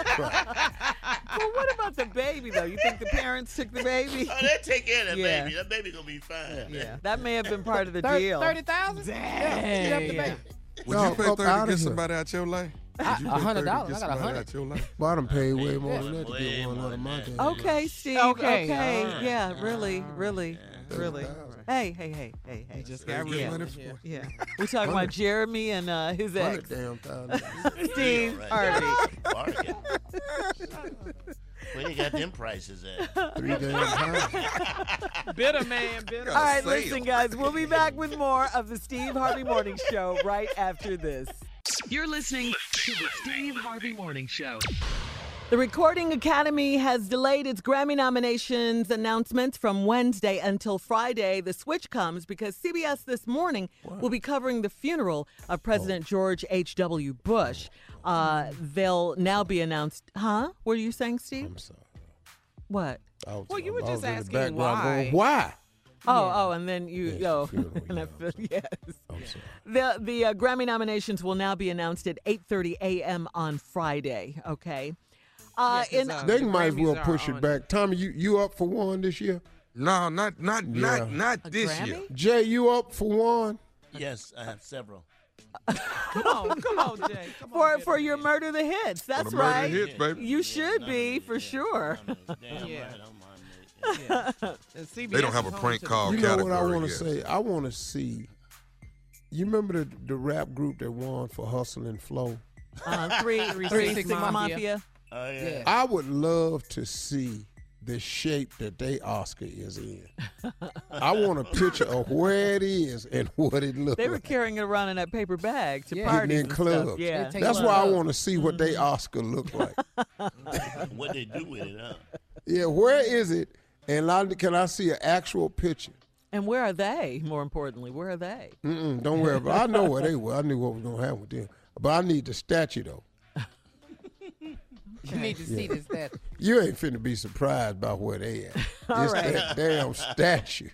Well, what about the baby, though? You think the parents took the baby? oh, they take care of that Yeah. baby. That baby gonna be fine. Yeah, that may have been part of the Thir- deal. thirty thousand? Dang. Yeah, the baby. Would No, you pay up thirty to outta get here. somebody out your life? I- Would you a pay hundred thirty to dollars. get I got a somebody hundred. out your life? Boy, I done paid way more Yeah. than that to Way get one more out of my than damn. Okay, Steve. Okay, Okay. all right. Yeah, really, really, really. thirty thousand. Hey, hey, hey, hey, hey. just Got got good real. money Yeah. for. Yeah. We're talking about Jeremy and uh, his ex. Hundred damn thousand. Steve Right. Harvey. Bargain. Where they got them prices at? Three damn high. Bitter man, bitter. All right, sale. listen, guys. We'll be back with more of the Steve Harvey Morning Show right after this. You're listening to the Steve Harvey Morning Show. The Recording Academy has delayed its Grammy nominations announcements from Wednesday until Friday. The switch comes because C B S This Morning will be covering the funeral of President George H W. Bush. Uh, they'll now be announced. Huh? What are you saying, Steve? I'm sorry. What? I was- Well, you were I was just in the asking background why. going, why? Oh, oh, and then you, Yes, oh, funeral, and I yeah. feel- yes. I'm sorry. The the uh, Grammy nominations will now be announced at eight thirty a.m. on Friday. Okay. Uh, Yeah, 'cause, in uh, They the might as well Grammys are push it on- back. Tommy, you, you up for one this year? No, not not Yeah. not not A this Grammy? year. Jay, you up for one? Yes, I have several. Come on, come on, Jay. Come for on, for your Murder the Hits. That's the Murder right. Hits, baby. You should be for sure. Yeah. Yeah. And C B S They don't have a is home prank to the- call You know what I category want to yet. say? I want to see. You remember the the rap group that won for Hustle and Flow? Uh, three, Three three, Six Six Mafia. Mafia. Oh yeah. Yeah. I would love to see the shape that they Oscar is in. I want a picture of where it is and what it looks They were like. carrying it around in that paper bag to Yeah. parties Getting in and clubs. stuff. Yeah. They take That's it why I up. want to see what Mm-hmm. they Oscar look like. What they do with it, huh? Yeah, where is it? And I- can I see an actual picture? And where are they? More importantly, where are they? Mm-mm, don't worry about it. I know where they were. I knew what was going to happen with them. But I need the statue, though. You need to see this. That You ain't finna be surprised by where they at. All It's right. that damn statue.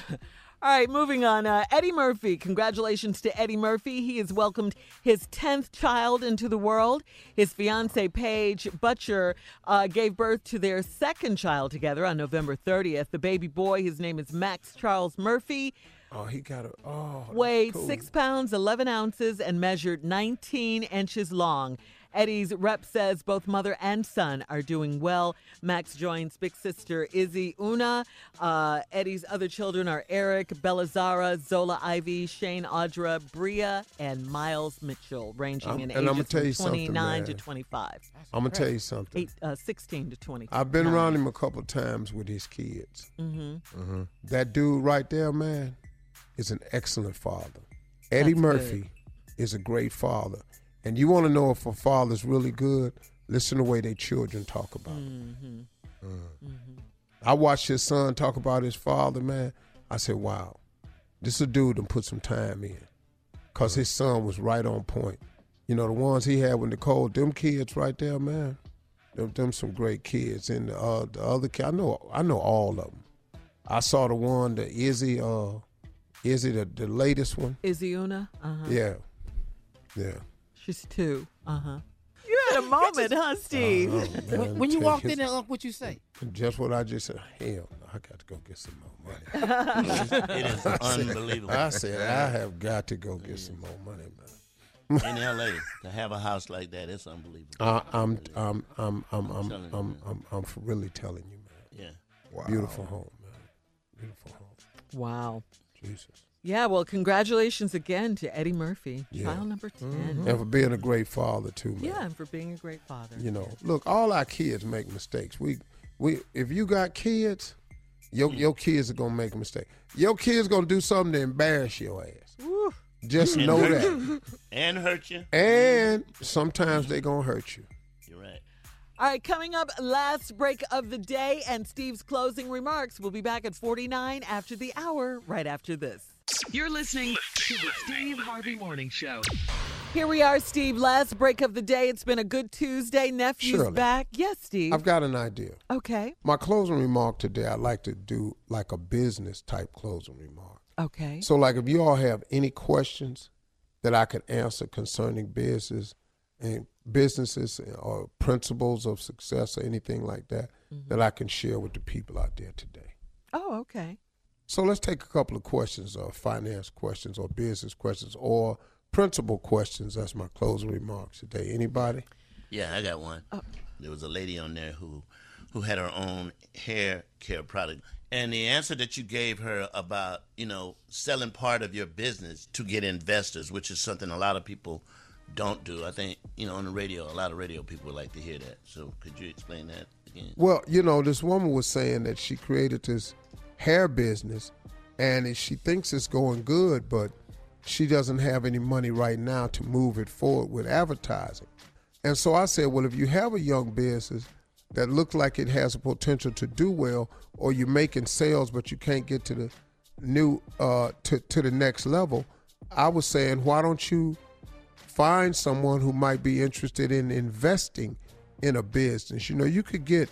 All right, moving on. Uh, Eddie Murphy. Congratulations to Eddie Murphy. He has welcomed his tenth child into the world. His fiancee, Paige Butcher, uh, gave birth to their second child together on November thirtieth. The baby boy, his name is Max Charles Murphy, Oh, he got a, oh. that's weighed cool. six pounds, eleven ounces, and measured nineteen inches long. Eddie's rep says both mother and son are doing well. Max joins big sister Izzy Una. Uh, Eddie's other children are Eric, Belazara, Zola Ivy, Shane Audra, Bria, and Miles Mitchell, ranging I'm- in and I'ma ages tell from you something, twenty-nine to man. twenty-five. I'm going to tell you something. Eight, uh, sixteen to twenty. I've been around him a couple of times with his kids. Mm-hmm. That dude right there, man, is an excellent father. Eddie That's Murphy is a great father. And you want to know if a father's really good? Listen to the way their children talk about him. Mm-hmm. Mm. Mm-hmm. I watched his son talk about his father, man. I said, wow, this is a dude that put some time in. Because his son was right on point. You know, the ones he had with Nicole, them kids right there, man, them, them some great kids. And uh, the other kid, I know, I know all of them. I saw the one, the Izzy, uh, Izzy, the, the latest one. Izzy Una? Uh-huh. Yeah, yeah. She's two. Uh-huh. You had a moment, huh, Steve? Oh, man, When, when you take walked his- in there, Unc, what you say? Just what I just said. Hell, no, I got to go get some more money. It is I said- unbelievable. I said I have got to go get some more money, man. In L A, to have a house like that, it's unbelievable. I, I'm, I'm, I'm, I'm, I'm, telling you, I'm, man. I'm, I'm for really telling you, man. Yeah. Beautiful home, man. Beautiful home. Wow. Jesus. Yeah, well, congratulations again to Eddie Murphy, Yeah. child number ten. And for being a great father too, man. Yeah, and for being a great father. You know, look, all our kids make mistakes. We, we, if you got kids, your your kids are gonna make a mistake. Your kids gonna do something to embarrass your ass. Woo. Just And know hurt that. you. And hurt you. And sometimes they gonna hurt you. You're right. All right, coming up, last break of the day and Steve's closing remarks. We'll be back at forty-nine after the hour, right after this. You're listening to the Steve Harvey Morning Show. Here we are, Steve. Last break of the day. It's been a good Tuesday. Nephew's Shirley. back. Yes, Steve. I've got an idea. Okay. My closing remark today, I'd like to do like a business type closing remark. Okay. So, like, if you all have any questions that I could answer concerning business and businesses or principles of success or anything like that, Mm-hmm. that I can share with the people out there today. Oh, okay. So let's take a couple of questions, or finance questions, or business questions, or principle questions. That's my closing remarks today. Anybody? Yeah, I got one. Oh. There was a lady on there who, who had her own hair care product, and the answer that you gave her about, you know, selling part of your business to get investors, which is something a lot of people don't do. I think, you know, on the radio, a lot of radio people would like to hear that. So could you explain that again? Well, you know, this woman was saying that she created this hair business, and she thinks it's going good, but she doesn't have any money right now to move it forward with advertising. And so I said, well, if you have a young business that looks like it has a potential to do well, or you're making sales but you can't get to the new uh, to to the next level, I was saying, why don't you find someone who might be interested in investing in a business? You know, you could get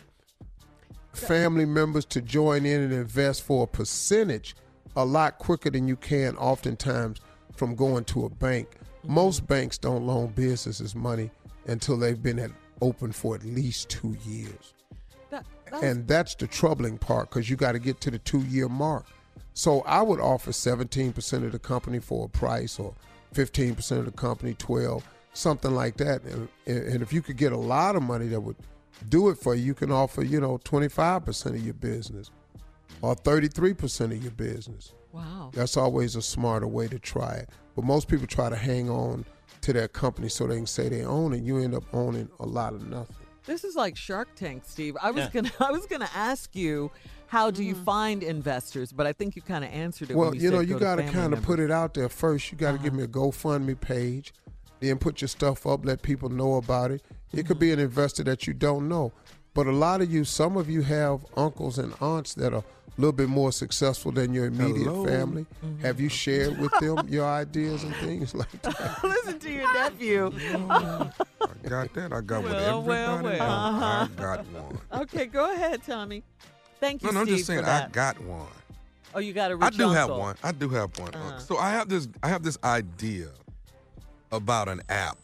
family members to join in and invest for a percentage a lot quicker than you can oftentimes from going to a bank. Mm-hmm. Most banks don't loan businesses money until they've been at, open for at least two years. That, that And that's the troubling part, because you got to get to the two-year mark. So I would offer seventeen percent of the company for a price, or fifteen percent of the company, twelve, something like that. And, and if you could get a lot of money that would do it for you, you can offer, you know, twenty-five percent of your business or thirty-three percent of your business. Wow. That's always a smarter way to try it. But most people try to hang on to their company so they can say they own it. You end up owning a lot of nothing. This is like Shark Tank, Steve. I was Yeah. gonna I was gonna ask you, how do you find investors? But I think you kind of answered it. Well, when you, you know, said you go got to family kind of members. put it out there first. You got to give me a GoFundMe page, then put your stuff up, let people know about it. It could be an investor that you don't know. But a lot of you, some of you have uncles and aunts that are a little bit more successful than your immediate Hello. family. Have you shared with them your ideas and things like that? Listen to your nephew. I got that. I got what Well, well, everybody well. wants. Uh-huh. I got one. Okay, go ahead, Tommy. Thank you, No, no, I'm Steve, just saying for I that. got one. Oh, you got a rich I do have uncle. one. I do have one. Uh-huh. So I have this. I have this idea about an app.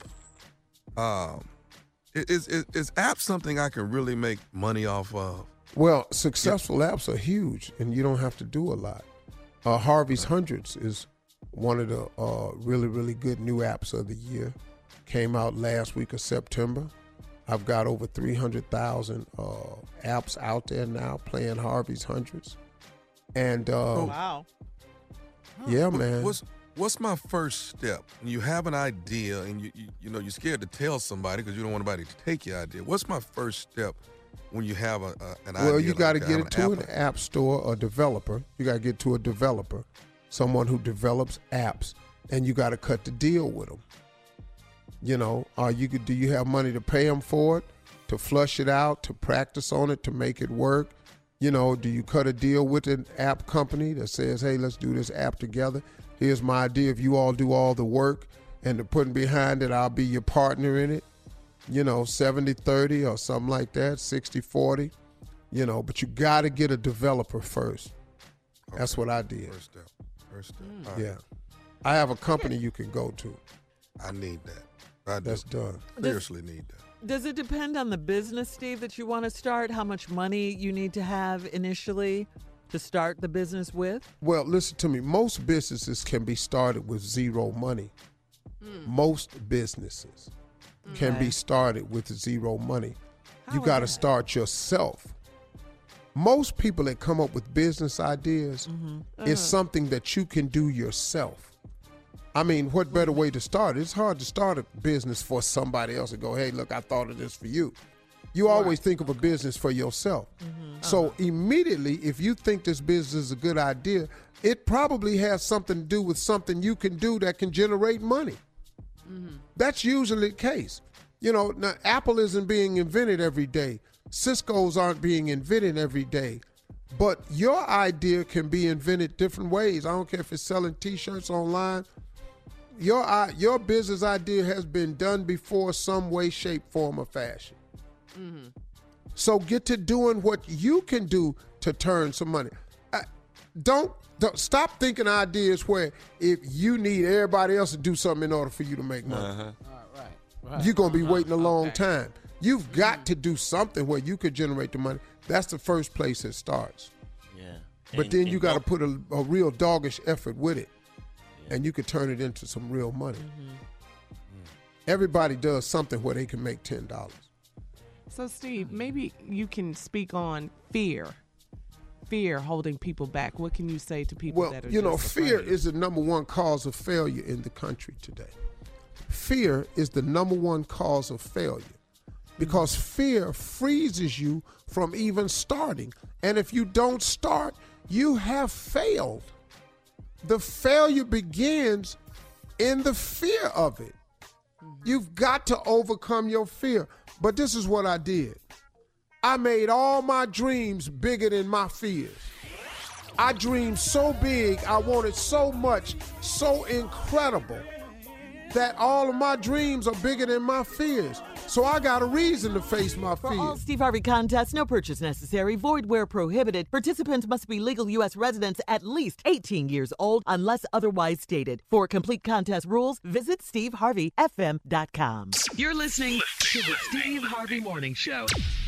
Um, is is is app something I can really make money off of? Well, successful apps are huge, and you don't have to do a lot. Uh, Harvey's Hundreds is one of the uh, really, really good new apps of the year. Came out last week of September. I've got over three hundred thousand uh, apps out there now playing Harvey's Hundreds. And uh, wow. yeah, What- man. What's what's my first step? When you have an idea and you you, you know you're scared to tell somebody because you don't want anybody to take your idea. What's my first step when you have a, a an idea? Well, you got to like get have it to an app? app store or developer. You got to get to a developer, someone who develops apps, and you got to cut the deal with them. You know, are you do you have money to pay them for it, to flush it out, to practice on it, to make it work? You know, do you cut a deal with an app company that says, hey, let's do this app together. Here's my idea. If you all do all the work and the putting behind it, I'll be your partner in it. You know, seventy thirty or something like that, sixty forty. You know, but you got to get a developer first. That's what I did. First step. First step. Mm. All right. Yeah. I have a company you can go to. I need that. I do. That's done. Seriously need that. Does it depend on the business, Steve, that you want to start? How much money you need to have initially to start the business with? Well, listen to me. Most businesses can be started with zero money. Most businesses can Okay. be started with zero money. How you is got to that? start yourself. Most people that come up with business ideas Uh-huh. is something that you can do yourself. I mean, what better way to start? It's hard to start a business for somebody else and go, hey, look, I thought of this for you. You always think of a business for yourself. So immediately, if you think this business is a good idea, it probably has something to do with something you can do that can generate money. That's usually the case. You know, now Apple isn't being invented every day. Cisco's aren't being invented every day. But your idea can be invented different ways. I don't care if it's selling T-shirts online. Your i- your business idea has been done before, some way, shape, form, or fashion. So get to doing what you can do to turn some money. Uh, don't, don't stop thinking ideas where if you need everybody else to do something in order for you to make money. Uh-huh. Right. You're going to be waiting a long time. You've got to do something where you could generate the money. That's the first place it starts. Yeah. But And- then and you got to don't- put a, a real doggish effort with it. And you could turn it into some real money. Everybody does something where they can make ten dollars. So, Steve, maybe you can speak on fear. Fear holding people back. What can you say to people Well, that are you know, just fear afraid? is the number one cause of failure in the country today. Fear is the number one cause of failure because fear freezes you from even starting. And if you don't start, you have failed. The failure begins in the fear of it. You've got to overcome your fear. But this is what I did. I made all my dreams bigger than my fears. I dreamed so big, I wanted so much, so incredible, that all of my dreams are bigger than my fears. So I got a reason to face my For all fears. Steve Harvey contests, no purchase necessary, void where prohibited. Participants must be legal U S residents at least eighteen years old unless otherwise stated. For complete contest rules, visit steve harvey f m dot com. You're listening to the Steve Harvey Morning Show.